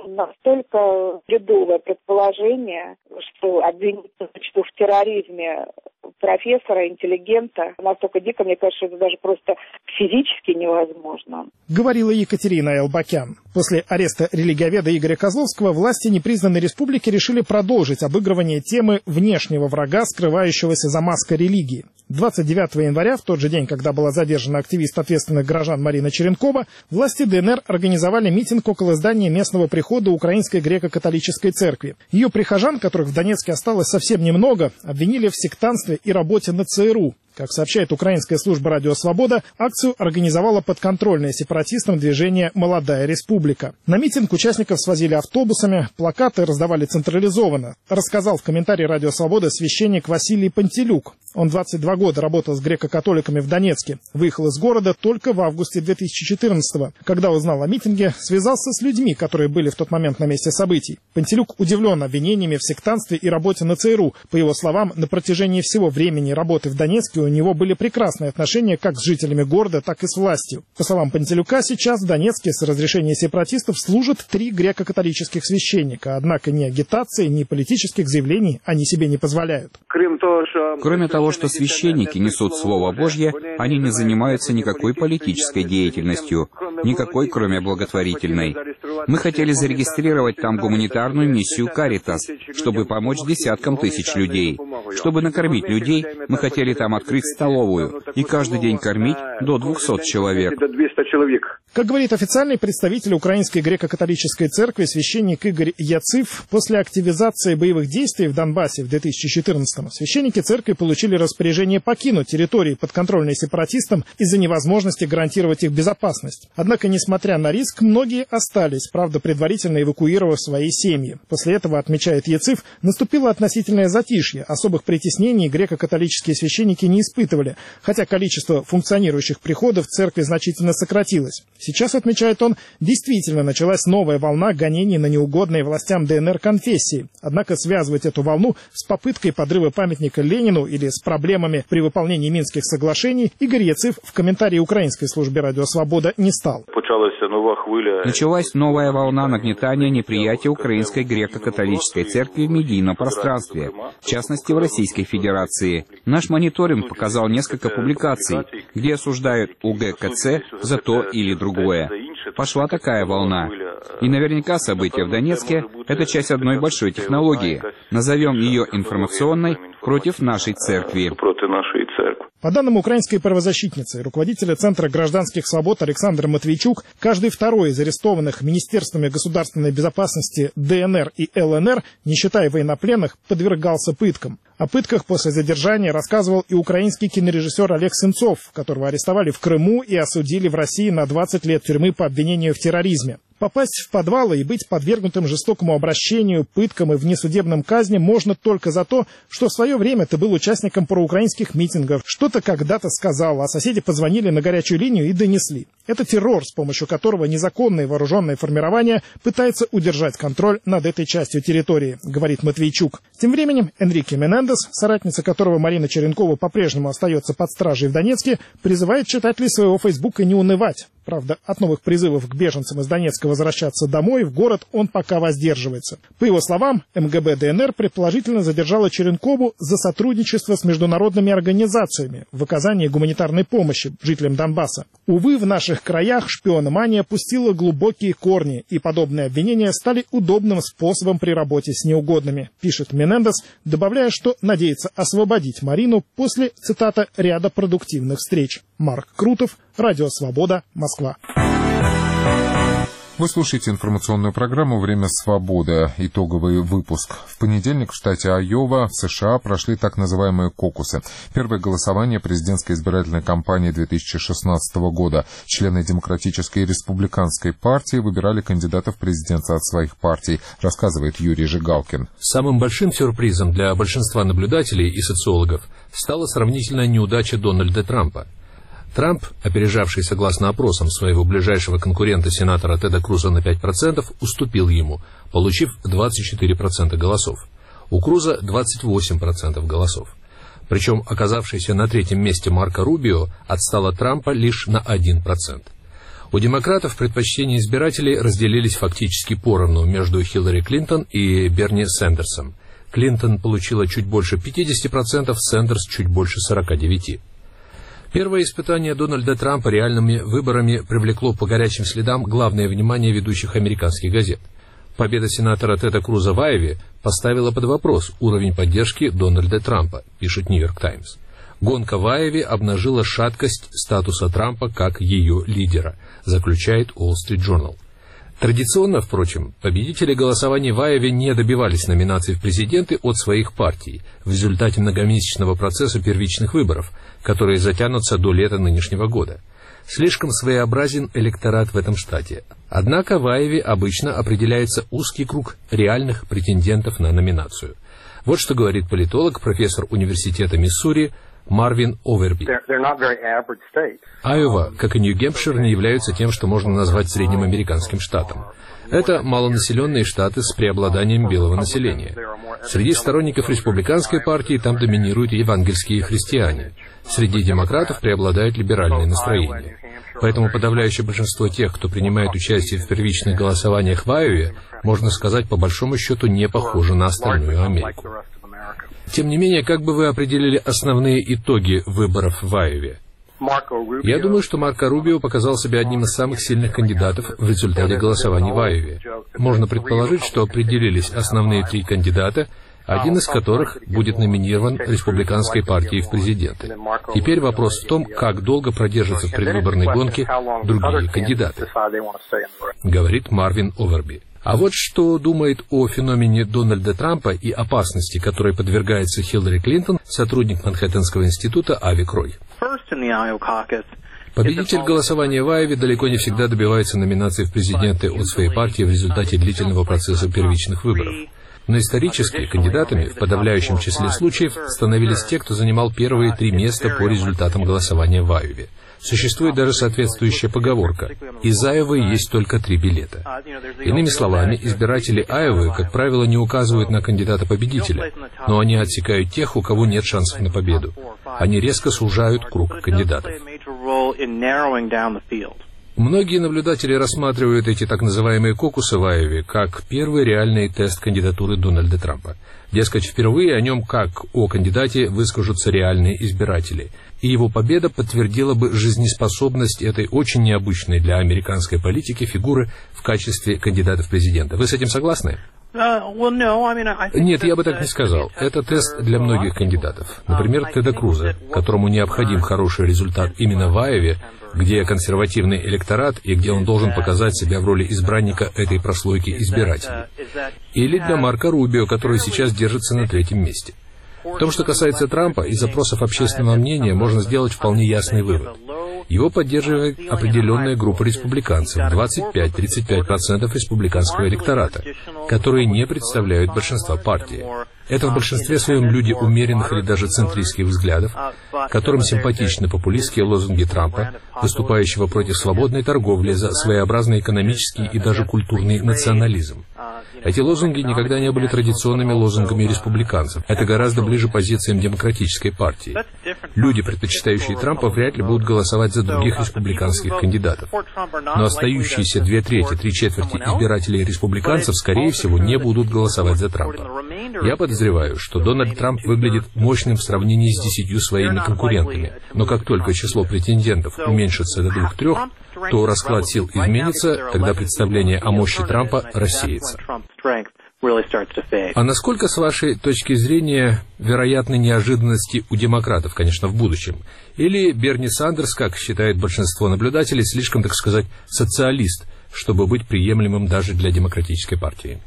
настолько бредовое предположение, что обвинить в терроризме профессора, интеллигента, настолько дико, мне кажется, что это даже просто физически невозможно. Говорила Екатерина Элбакян. После ареста религиоведа Игоря Козловского власти непризнанной республики решили продолжить обыгрывание темы внешнего врага, скрывающегося за маской религии. 29 января, в тот же день, когда была задержана активист ответственных горожан Марина Черенкова, власти ДНР организовали митинг около здания местного прихода Украинской греко-католической церкви. Ее прихожан, которых в Донецке осталось совсем немного, обвинили в сектантстве и работе на ЦРУ. Как сообщает украинская служба «Радио Свобода», акцию организовала подконтрольное сепаратистам движение «Молодая республика». На митинг участников свозили автобусами, плакаты раздавали централизованно, рассказал в комментарии «Радио Свобода» священник Василий Пантелюк. Он 22 года работал с греко-католиками в Донецке. Выехал из города только в августе 2014-го. Когда узнал о митинге, связался с людьми, которые были в тот момент на месте событий. Пантелюк удивлен обвинениями в сектантстве и работе на ЦРУ. По его словам, на протяжении всего времени работы в Донецке у него были прекрасные отношения как с жителями города, так и с властью. По словам Пантелюка, сейчас в Донецке с разрешения сепаратистов служат 3 греко-католических священника. Однако ни агитации, ни политических заявлений они себе не позволяют. Кроме того, что священники несут Слово Божье, они не занимаются никакой политической деятельностью, никакой, кроме благотворительной. Мы хотели зарегистрировать там гуманитарную миссию «Каритас», чтобы помочь десяткам тысяч людей. Чтобы накормить людей, мы хотели там открыть столовую и каждый день кормить до 200 человек. Как говорит официальный представитель Украинской греко-католической церкви священник Игорь Яцив, после активизации боевых действий в Донбассе в 2014-м священники церкви получили распоряжение покинуть территории, подконтрольные сепаратистам, из-за невозможности гарантировать их безопасность. Однако, несмотря на риск, многие остались, правда, предварительно эвакуировав свои семьи. После этого, отмечает Яцив, наступило относительное затишье. Особых притеснений греко-католические священники не испытывали, хотя количество функционирующих приходов в церкви значительно сократилось. Сейчас, отмечает он, действительно началась новая волна гонений на неугодные властям ДНР конфессии. Однако связывать эту волну с попыткой подрыва памятника Ленину или с проблемами при выполнении Минских соглашений Игорь Яцив в комментарии украинской службе «Радио Свобода» не стал. Началась новая волна нагнетания неприятия Украинской греко-католической церкви в медийном пространстве, в частности в Российской Федерации. Наш мониторинг показал несколько публикаций, где осуждают УГКЦ за то или другое. Пошла такая волна. И наверняка события в Донецке – это часть одной большой технологии. Назовем ее информационной против нашей церкви. По данным украинской правозащитницы, руководителя Центра гражданских свобод Александр Матвейчук, каждый второй из арестованных министерствами государственной безопасности ДНР и ЛНР, не считая военнопленных, подвергался пыткам. О пытках после задержания рассказывал и украинский кинорежиссер Олег Сенцов, которого арестовали в Крыму и осудили в России на 20 лет тюрьмы по обвинению в терроризме. Попасть в подвалы и быть подвергнутым жестокому обращению, пыткам и внесудебным казням можно только за то, что в свое время ты был участником проукраинских митингов, что-то когда-то сказал, а соседи позвонили на горячую линию и донесли. Это террор, с помощью которого незаконные вооруженные формирования пытаются удержать контроль над этой частью территории, говорит Матвейчук. Тем временем Энрике Менендес, соратница которого Марина Черенкова по-прежнему остается под стражей в Донецке, призывает читателей своего Фейсбука не унывать. Правда, от новых призывов к беженцам из Донецка возвращаться домой в город он пока воздерживается. По его словам, МГБ ДНР предположительно задержала Черенкову за сотрудничество с международными организациями в оказании гуманитарной помощи жителям Донбасса. Увы, в наших краях шпиономания пустила глубокие корни, и подобные обвинения стали удобным способом при работе с неугодными, пишет Менендес, добавляя, что надеется освободить Марину после, цитата, «ряда продуктивных встреч». Марк Крутов, Радио Свобода, Москва. Вы слушаете информационную программу «Время свободы». Итоговый выпуск. В понедельник в штате Айова в США прошли так называемые кокусы. Первое голосование президентской избирательной кампании 2016 года. Члены Демократической и Республиканской партии выбирали кандидатов в президенты от своих партий, рассказывает Юрий Жигалкин. Самым большим сюрпризом для большинства наблюдателей и социологов стала сравнительная неудача Дональда Трампа. Трамп, опережавший согласно опросам своего ближайшего конкурента сенатора Теда Круза на 5%, уступил ему, получив 24% голосов. У Круза 28% голосов. Причем оказавшийся на третьем месте Марко Рубио отстал от Трампа лишь на 1%. У демократов предпочтения избирателей разделились фактически поровну между Хиллари Клинтон и Берни Сэндерсом. Клинтон получила чуть больше 50%, Сэндерс чуть больше 49%. Первое испытание Дональда Трампа реальными выборами привлекло по горячим следам главное внимание ведущих американских газет. Победа сенатора Теда Круза в Айове поставила под вопрос уровень поддержки Дональда Трампа, пишет Нью-Йорк Таймс. Гонка в Айове обнажила шаткость статуса Трампа как ее лидера, заключает Wall Street Journal. Традиционно, впрочем, победители голосований в Айове не добивались номинаций в президенты от своих партий в результате многомесячного процесса первичных выборов, которые затянутся до лета нынешнего года. Слишком своеобразен электорат в этом штате. Однако в Айове обычно определяется узкий круг реальных претендентов на номинацию. Вот что говорит политолог, профессор университета Миссури Марвин Оверби. Айова, как и Нью-Гэмпшир, не являются тем, что можно назвать средним американским штатом. Это малонаселенные штаты с преобладанием белого населения. Среди сторонников республиканской партии там доминируют евангельские христиане. Среди демократов преобладает либеральное настроение. Поэтому подавляющее большинство тех, кто принимает участие в первичных голосованиях в Айове, можно сказать, по большому счету не похожи на остальную Америку. Тем не менее, как бы вы определили основные итоги выборов в Айове? Я думаю, что Марко Рубио показал себя одним из самых сильных кандидатов в результате голосований в Айове. Можно предположить, что определились основные три кандидата, один из которых будет номинирован республиканской партией в президенты. Теперь вопрос в том, как долго продержатся в предвыборной гонке другие кандидаты, говорит Марвин Оверби. А вот что думает о феномене Дональда Трампа и опасности, которой подвергается Хиллари Клинтон, сотрудник Манхэттенского института Ави Крой. Победитель голосования в Айове далеко не всегда добивается номинации в президенты от своей партии в результате длительного процесса первичных выборов. Но исторически кандидатами в подавляющем числе случаев становились те, кто занимал первые три места по результатам голосования в Айове. Существует даже соответствующая поговорка: из Айовы есть только 3 билета. Иными словами, избиратели Айовы, как правило, не указывают на кандидата-победителя, но они отсекают тех, у кого нет шансов на победу. Они резко сужают круг кандидатов. Многие наблюдатели рассматривают эти так называемые кокусы в Айове как первый реальный тест кандидатуры Дональда Трампа. Дескать, впервые о нем как о кандидате выскажутся реальные избиратели. И его победа подтвердила бы жизнеспособность этой очень необычной для американской политики фигуры в качестве кандидата в президенты. Вы с этим согласны? Нет, я бы так не сказал. Это тест для многих кандидатов. Например, Теда Круза, которому необходим хороший результат именно в Айове, где консервативный электорат и где он должен показать себя в роли избранника этой прослойки избирателей. Или для Марко Рубио, который сейчас держится на 3-м месте. В том, что касается Трампа, из опросов общественного мнения можно сделать вполне ясный вывод. Его поддерживает определенная группа республиканцев, 25-35% республиканского электората, которые не представляют большинства партии. Это в большинстве своем люди умеренных или даже центристских взглядов, которым симпатичны популистские лозунги Трампа, выступающего против свободной торговли за своеобразный экономический и даже культурный национализм. Эти лозунги никогда не были традиционными лозунгами республиканцев. Это гораздо ближе позициям демократической партии. Люди, предпочитающие Трампа, вряд ли будут голосовать за других республиканских кандидатов. Но остающиеся 2/3-3/4 избирателей республиканцев, скорее всего, не будут голосовать за Трампа. Я подозреваю, что Дональд Трамп выглядит мощным в сравнении с 10 своими конкурентами. Но как только число претендентов уменьшится до 2-3, то расклад сил изменится, тогда представление о мощи Трампа рассеется. А насколько, с вашей точки зрения, вероятны неожиданности у демократов, конечно, в будущем? Или Берни Сандерс, как считает большинство наблюдателей, слишком, так сказать, социалист, чтобы быть приемлемым даже для демократической партии?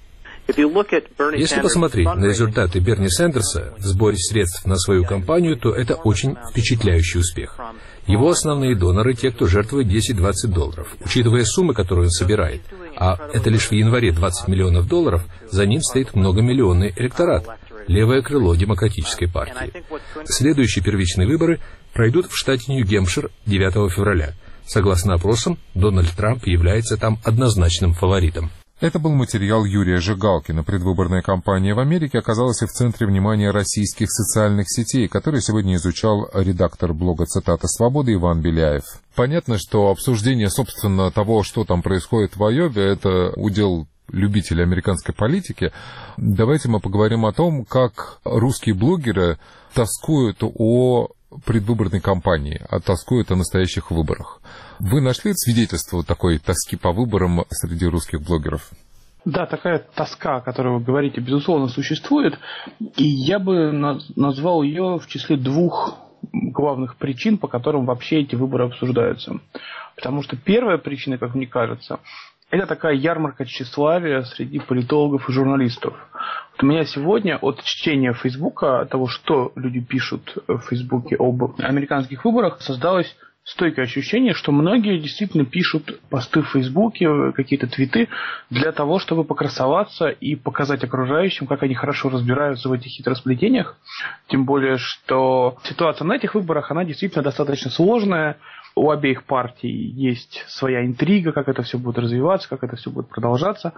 Если посмотреть на результаты Берни Сандерса в сборе средств на свою кампанию, то это очень впечатляющий успех. Его основные доноры — те, кто жертвует $10-20. Учитывая суммы, которые он собирает, а это лишь в январе $20 миллионов, за ним стоит многомиллионный электорат, левое крыло демократической партии. Следующие первичные выборы пройдут в штате Нью-Гэмпшир 9 февраля. Согласно опросам, Дональд Трамп является там однозначным фаворитом. Это был материал Юрия Жигалкина. Предвыборная кампания в Америке оказалась в центре внимания российских социальных сетей, которые сегодня изучал редактор блога «Цитата Свободы» Иван Беляев. Понятно, что обсуждение, собственно, того, что там происходит в Айове, это удел любителей американской политики. Давайте мы поговорим о том, как русские блогеры тоскуют о предвыборной кампании, тоскуют о настоящих выборах. Вы нашли свидетельство такой тоски по выборам среди русских блогеров? Да, такая тоска, о которой вы говорите, безусловно, существует. И я бы назвал ее в числе 2 главных причин, по которым вообще эти выборы обсуждаются. Потому что первая причина, как мне кажется, это такая ярмарка тщеславия среди политологов и журналистов. Вот у меня сегодня от чтения Фейсбука, того, что люди пишут в Фейсбуке об американских выборах, создалось стойкое ощущение, что многие действительно пишут посты в Фейсбуке, какие-то твиты для того, чтобы покрасоваться и показать окружающим, как они хорошо разбираются в этих хитросплетениях. Тем более, что ситуация на этих выборах, она действительно достаточно сложная. У обеих партий есть своя интрига, как это все будет развиваться, как это все будет продолжаться.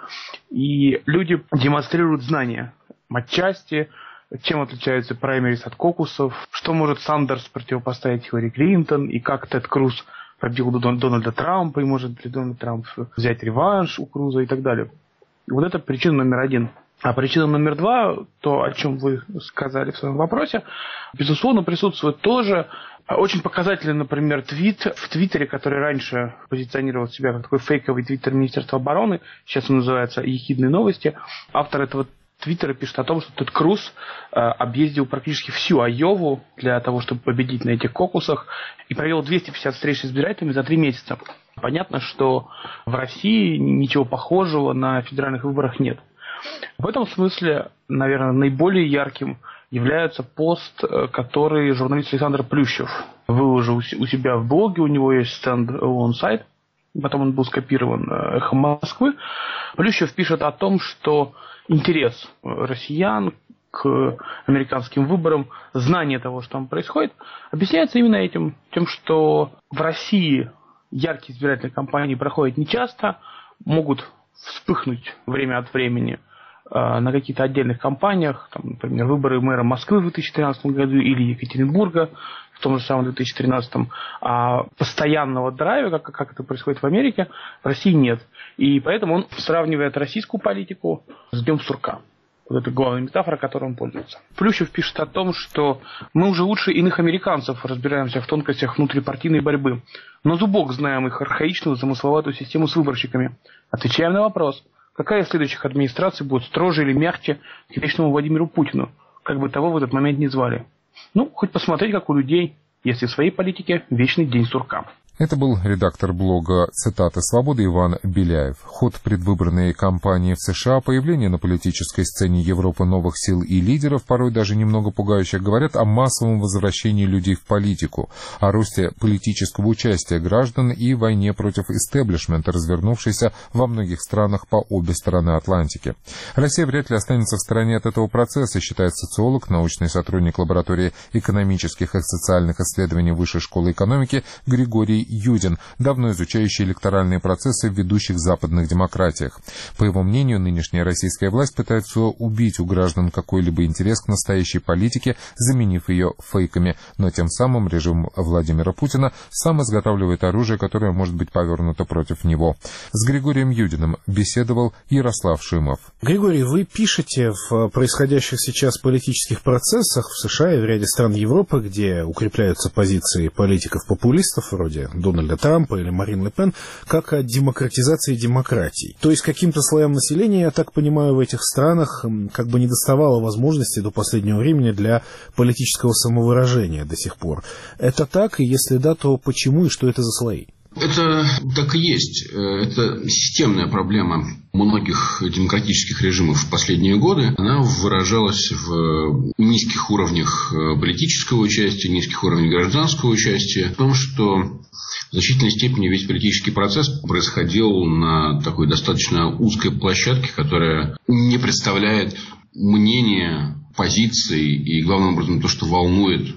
И люди демонстрируют знания отчасти, чем отличаются праймерис от кокусов, что может Сандерс противопоставить Хиллари Клинтон, и как Тед Круз побил Дональда Трампа, и может ли Дональд Трамп взять реванш у Круза и так далее. И вот это причина номер 1. А причина номер 2, то, о чем вы сказали в своем вопросе, безусловно, присутствует тоже очень показательный, например, твит в Твиттере, который раньше позиционировал себя как такой фейковый твиттер Министерства обороны, сейчас он называется «Ехидные новости». Автор этого Твиттера пишет о том, что Тед Круз объездил практически всю Айову для того, чтобы победить на этих кокусах, и провел 250 встреч с избирателями за 3 месяца. Понятно, что в России ничего похожего на федеральных выборах нет. В этом смысле, наверное, наиболее ярким является пост, который журналист Александр Плющев выложил у себя в блоге. У него есть стенд-алон сайт, потом он был скопирован «Эхом Москвы». Плющев пишет о том, что интерес россиян к американским выборам, знание того, что там происходит, объясняется именно этим, тем, что в России яркие избирательные кампании проходят нечасто, могут вспыхнуть время от времени на каких-то отдельных кампаниях, там, например, выборы мэра Москвы в 2013 году или Екатеринбурга в том же самом 2013, а постоянного драйва, как это происходит в Америке, в России нет. И поэтому он сравнивает российскую политику с днем сурка. Вот это главная метафора, которой он пользуется. Плющев пишет о том, что мы уже лучше иных американцев разбираемся в тонкостях внутрипартийной борьбы, но зубок знаем их архаичную замысловатую систему с выборщиками. Отвечаем на вопрос, какая из следующих администраций будет строже или мягче к вечному Владимиру Путину, как бы того в этот момент не звали. Ну, хоть посмотреть, как у людей, если в своей политике вечный день сурка. Это был редактор блога «Цитаты свободы» Иван Беляев. Ход предвыборной кампании в США, появление на политической сцене Европы новых сил и лидеров, порой даже немного пугающих, говорят о массовом возвращении людей в политику, о росте политического участия граждан и войне против истеблишмента, развернувшейся во многих странах по обе стороны Атлантики. Россия вряд ли останется в стороне от этого процесса, считает социолог, научный сотрудник лаборатории экономических и социальных исследований Высшей школы экономики Григорий Юдин, давно изучающий электоральные процессы в ведущих западных демократиях. По его мнению, нынешняя российская власть пытается убить у граждан какой-либо интерес к настоящей политике, заменив ее фейками, но тем самым режим Владимира Путина сам изготавливает оружие, которое может быть повернуто против него. С Григорием Юдиным беседовал Ярослав Шимов. Григорий, вы пишете в происходящих сейчас политических процессах в США и в ряде стран Европы, где укрепляются позиции политиков-популистов вроде Дональда Трампа или Марин Ле Пен, как о демократизации демократий. То есть каким-то слоям населения, я так понимаю, в этих странах как бы не доставало возможности до последнего времени для политического самовыражения до сих пор. Это так? И если да, то почему и что это за слои? Это так и есть. Это системная проблема многих демократических режимов в последние годы. Она выражалась в низких уровнях политического участия, низких уровнях гражданского участия. В том, что в значительной степени весь политический процесс происходил на такой достаточно узкой площадке, которая не представляет мнения, позиций и, главным образом, то, что волнует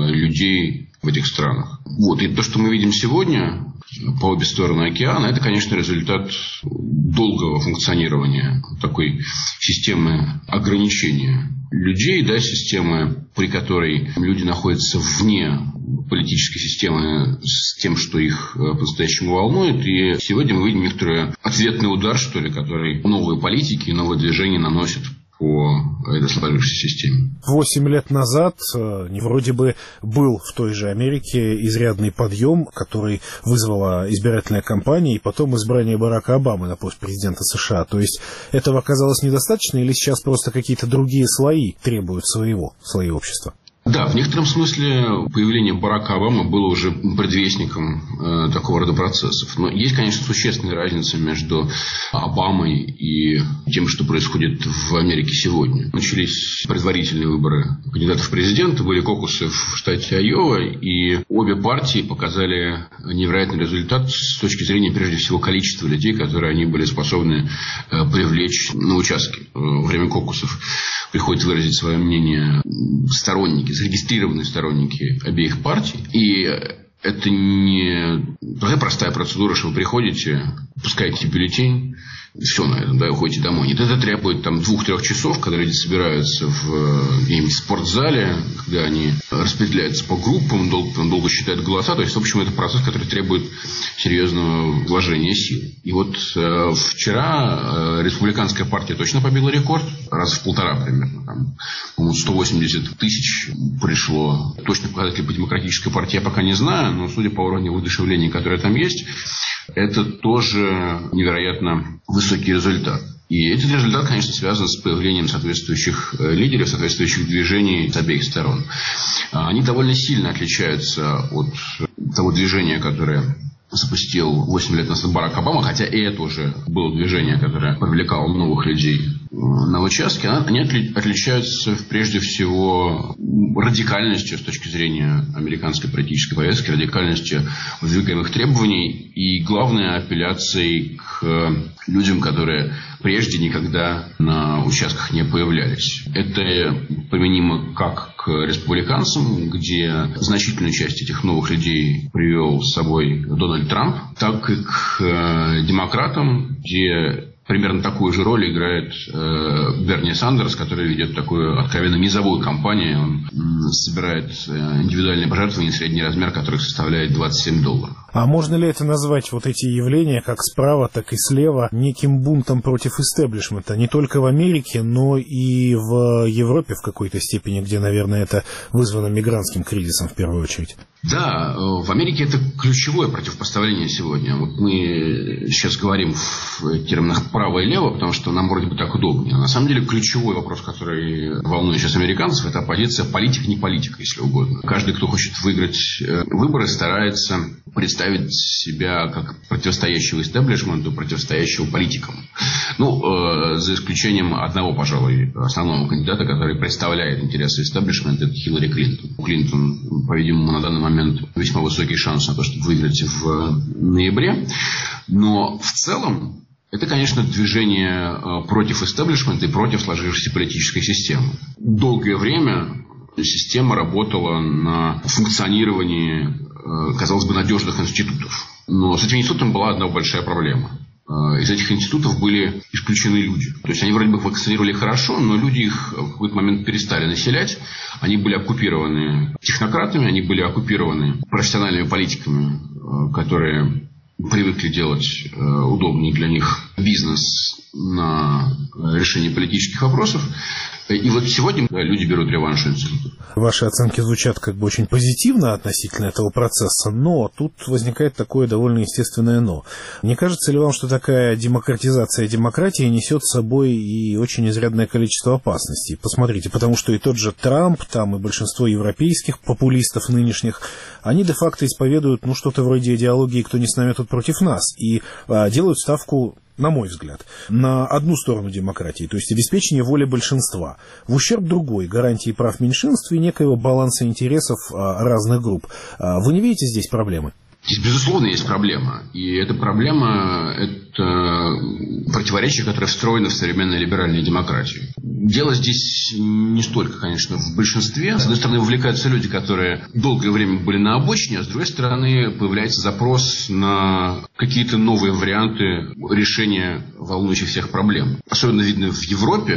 людей в этих странах. И то, что мы видим сегодня по обе стороны океана, это, конечно, результат долгого функционирования такой системы ограничения людей, системы, при которой люди находятся вне политической системы с тем, что их по-настоящему волнует. И сегодня мы видим некоторый ответный удар, который новые политики и новые движения наносят по этой сложившейся системе. 8 лет назад вроде бы был в той же Америке изрядный подъем, который вызвала избирательная кампания и потом избрание Барака Обамы на пост президента США. То есть этого оказалось недостаточно или сейчас просто какие-то другие слои требуют слои общества? Да, в некотором смысле появление Барака Обамы было уже предвестником такого рода процессов. Но есть, конечно, существенная разница между Обамой и тем, что происходит в Америке сегодня. Начались предварительные выборы кандидатов в президенты, были кокусы в штате Айова, и обе партии показали невероятный результат с точки зрения, прежде всего, количества людей, которые они были способны привлечь на участке во время кокусов. Приходится выразить свое мнение сторонники, зарегистрированные сторонники обеих партий. И это не такая простая процедура, что вы приходите, пускаете бюллетень, все на этом, уходите домой. Нет, это требует 2-3 часов, когда люди собираются в где-нибудь спортзале, когда они распределяются по группам, долго считают голоса. То есть, в общем, это процесс, который требует серьезного вложения сил. И вчера республиканская партия точно побила рекорд, раз в 1,5 примерно. По-моему, 180 тысяч пришло. Точно показатели по демократической партии я пока не знаю, но судя по уровню воодушевления, которое там есть, это тоже невероятно высокий результат. И этот результат, конечно, связан с появлением соответствующих лидеров, соответствующих движений с обеих сторон. Они довольно сильно отличаются от того движения, которое запустил 8 лет назад Барак Обама, хотя и это уже было движение, которое привлекало новых людей на участке. Они отличаются прежде всего радикальностью с точки зрения американской политической повестки, радикальностью выдвигаемых требований и, главное, апелляцией к людям, которые прежде никогда на участках не появлялись. Это применимо как к республиканцам, где значительную часть этих новых людей привел с собой Дональд Трамп, так и к демократам, где примерно такую же роль играет Берни Сандерс, который ведет такую откровенно низовую кампанию. Он собирает индивидуальные пожертвования, средний размер которых составляет $27. А можно ли это назвать эти явления, как справа, так и слева, неким бунтом против истеблишмента? Не только в Америке, но и в Европе в какой-то степени, где, наверное, это вызвано мигрантским кризисом в первую очередь. Да, в Америке это ключевое противопоставление сегодня. Мы сейчас говорим в терминах право и лево, потому что нам вроде бы так удобнее. На самом деле ключевой вопрос, который волнует сейчас американцев, это оппозиция политик-не политик, если угодно. Каждый, кто хочет выиграть выборы, старается представить ставит себя как противостоящего истеблишменту, противостоящего политикам. За исключением одного, пожалуй, основного кандидата, который представляет интересы истеблишмента, это Хиллари Клинтон. У Клинтон, по-видимому, на данный момент весьма высокий шанс на то, чтобы выиграть в ноябре. Но в целом это, конечно, движение против истеблишмента и против сложившейся политической системы. Долгое время система работала на функционировании, казалось бы, надежных институтов. Но с этими институтами была одна большая проблема. Из этих институтов были исключены люди. То есть они вроде бы функционировали хорошо, но люди их в какой-то момент перестали населять. Они были оккупированы технократами, они были оккупированы профессиональными политиками, которые привыкли делать удобный для них бизнес на решение политических вопросов. И вот сегодня люди берут реванш института. Ваши оценки звучат как бы очень позитивно относительно этого процесса, но тут возникает такое довольно естественное «но». Не кажется ли вам, что такая демократизация демократии несет с собой и очень изрядное количество опасностей? Посмотрите, потому что и тот же Трамп, там и большинство европейских популистов нынешних, они де-факто исповедуют что-то вроде идеологии «кто не с нами, тот против нас», и делают ставку, на мой взгляд, на одну сторону демократии, то есть обеспечение воли большинства, в ущерб другой, гарантии прав меньшинств и некоего баланса интересов разных групп. Вы не видите здесь проблемы? Здесь, безусловно, есть проблема. И эта проблема – это противоречие, которое встроено в современную либеральную демократию. Дело здесь не столько, конечно, в большинстве. С одной стороны, вовлекаются люди, которые долгое время были на обочине, а с другой стороны, появляется запрос на какие-то новые варианты решения волнующих всех проблем. Особенно видно в Европе,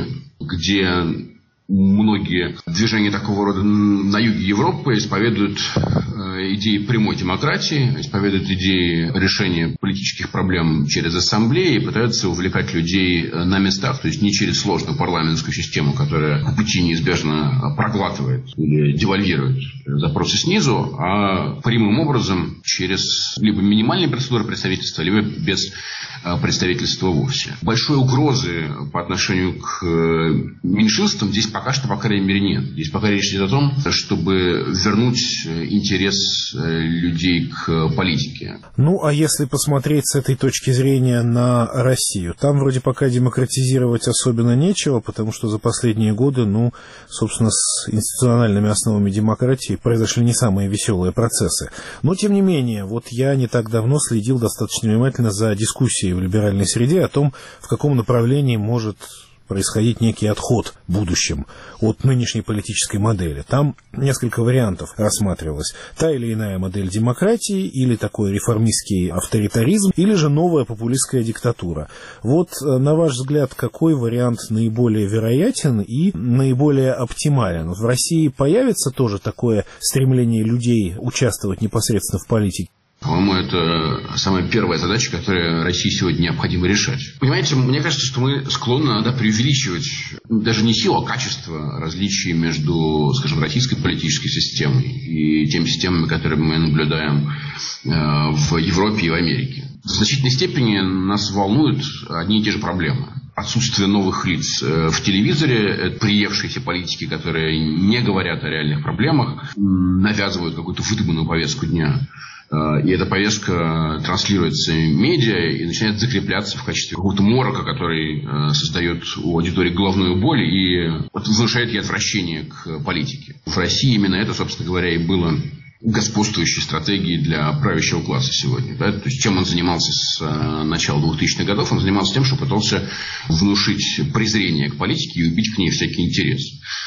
где многие движения такого рода на юге Европы исповедуют идеи прямой демократии, исповедуют идеи решения политических проблем через ассамблеи и пытаются увлекать людей на местах, то есть не через сложную парламентскую систему, которая по пути неизбежно проглатывает или девальвирует запросы снизу, а прямым образом через либо минимальные процедуры представительства, либо без представительства вовсе. Большой угрозы по отношению к меньшинствам здесь пока что, по крайней мере, нет. Здесь пока речь идет о том, чтобы вернуть интерес людей к политике. А если посмотреть с этой точки зрения на Россию, там вроде пока демократизировать особенно нечего, потому что за последние годы, собственно, с институциональными основами демократии произошли не самые веселые процессы. Но, тем не менее, я не так давно следил достаточно внимательно за дискуссией в либеральной среде о том, в каком направлении может происходить некий отход в будущем от нынешней политической модели. Там несколько вариантов рассматривалось. Та или иная модель демократии, или такой реформистский авторитаризм, или же новая популистская диктатура. На ваш взгляд, какой вариант наиболее вероятен и наиболее оптимален? В России появится тоже такое стремление людей участвовать непосредственно в политике? По-моему, это самая первая задача, которую России сегодня необходимо решать. Понимаете, мне кажется, что мы склонны иногда преувеличивать даже не силу, а качество различий между, скажем, российской политической системой и теми системами, которые мы наблюдаем в Европе и в Америке. В значительной степени нас волнуют одни и те же проблемы. Отсутствие новых лиц в телевизоре, приевшиеся политики, которые не говорят о реальных проблемах, навязывают какую-то выдуманную повестку дня. И эта повестка транслируется в медиа и начинает закрепляться в качестве какого-то морока, который создает у аудитории головную боль и внушает ей отвращение к политике. В России именно это, собственно говоря, и было господствующей стратегией для правящего класса сегодня. Да? То есть чем он занимался с начала 2000-х годов? Он занимался тем, что пытался внушить презрение к политике и убить к ней всякий интерес.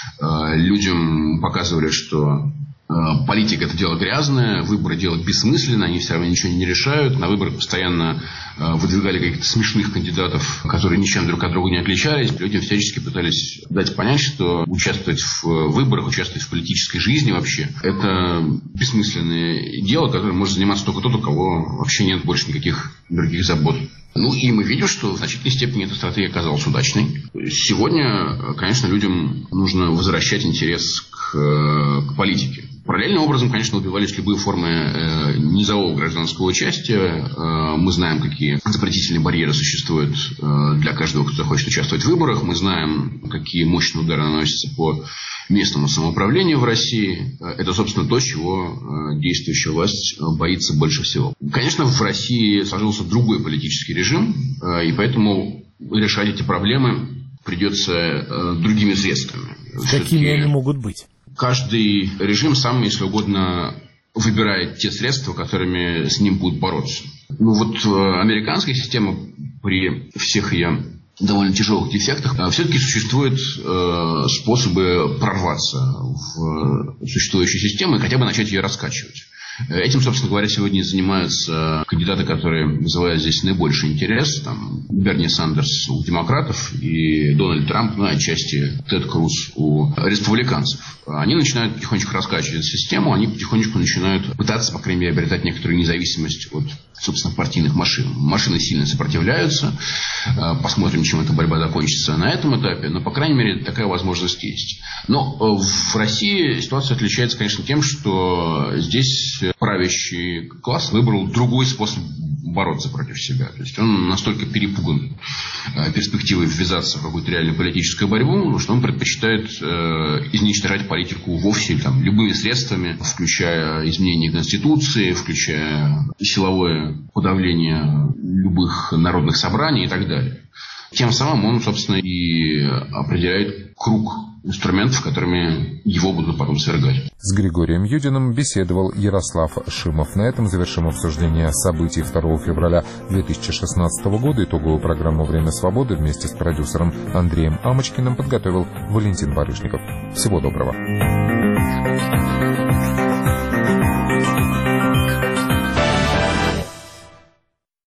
Людям показывали, что политика – это дело грязное, выборы – дело бессмысленное, они все равно ничего не решают. На выборах постоянно выдвигали каких-то смешных кандидатов, которые ничем друг от друга не отличались. Людям всячески пытались дать понять, что участвовать в выборах, участвовать в политической жизни вообще – это бессмысленное дело, которым может заниматься только тот, у кого вообще нет больше никаких других забот. И мы видим, что в значительной степени эта стратегия оказалась удачной. Сегодня, конечно, людям нужно возвращать интерес к политике. Параллельным образом, конечно, убивались любые формы низового гражданского участия. Мы знаем, какие запретительные барьеры существуют для каждого, кто захочет участвовать в выборах. Мы знаем, какие мощные удары наносятся по местному самоуправлению в России. Это, собственно, то, чего действующая власть боится больше всего. Конечно, в России сложился другой политический режим, и поэтому решать эти проблемы придется другими средствами. Какими они могут быть? Каждый режим сам, если угодно, выбирает те средства, которыми с ним будут бороться. Ну вот американская система при всех ее довольно тяжелых дефектах все-таки существуют способы прорваться в существующую систему и хотя бы начать ее раскачивать. Этим, собственно говоря, сегодня занимаются кандидаты, которые вызывают здесь наибольший интерес. Там Берни Сандерс у демократов и Дональд Трамп, ну и отчасти Тед Круз у республиканцев. Они начинают потихонечку раскачивать систему, они потихонечку начинают пытаться, по крайней мере, обретать некоторую независимость от, собственно, партийных машин. Машины сильно сопротивляются. Посмотрим, чем эта борьба закончится на этом этапе. Но, по крайней мере, такая возможность есть. Но в России ситуация отличается, конечно, тем, что здесь правящий класс выбрал другой способ бороться против себя. То есть он настолько перепуган перспективой ввязаться в какую-то реальную политическую борьбу, что он предпочитает изничтожать политику вовсе там, любыми средствами, включая изменение Конституции, включая силовое подавление любых народных собраний и так далее. Тем самым он, собственно, и определяет круг инструментов, которыми его будут потом свергать. С Григорием Юдиным беседовал Ярослав Шимов. На этом завершим обсуждение событий 2 февраля 2016 года. Итоговую программу «Время свободы» вместе с продюсером Андреем Амочкиным подготовил Валентин Барышников. Всего доброго.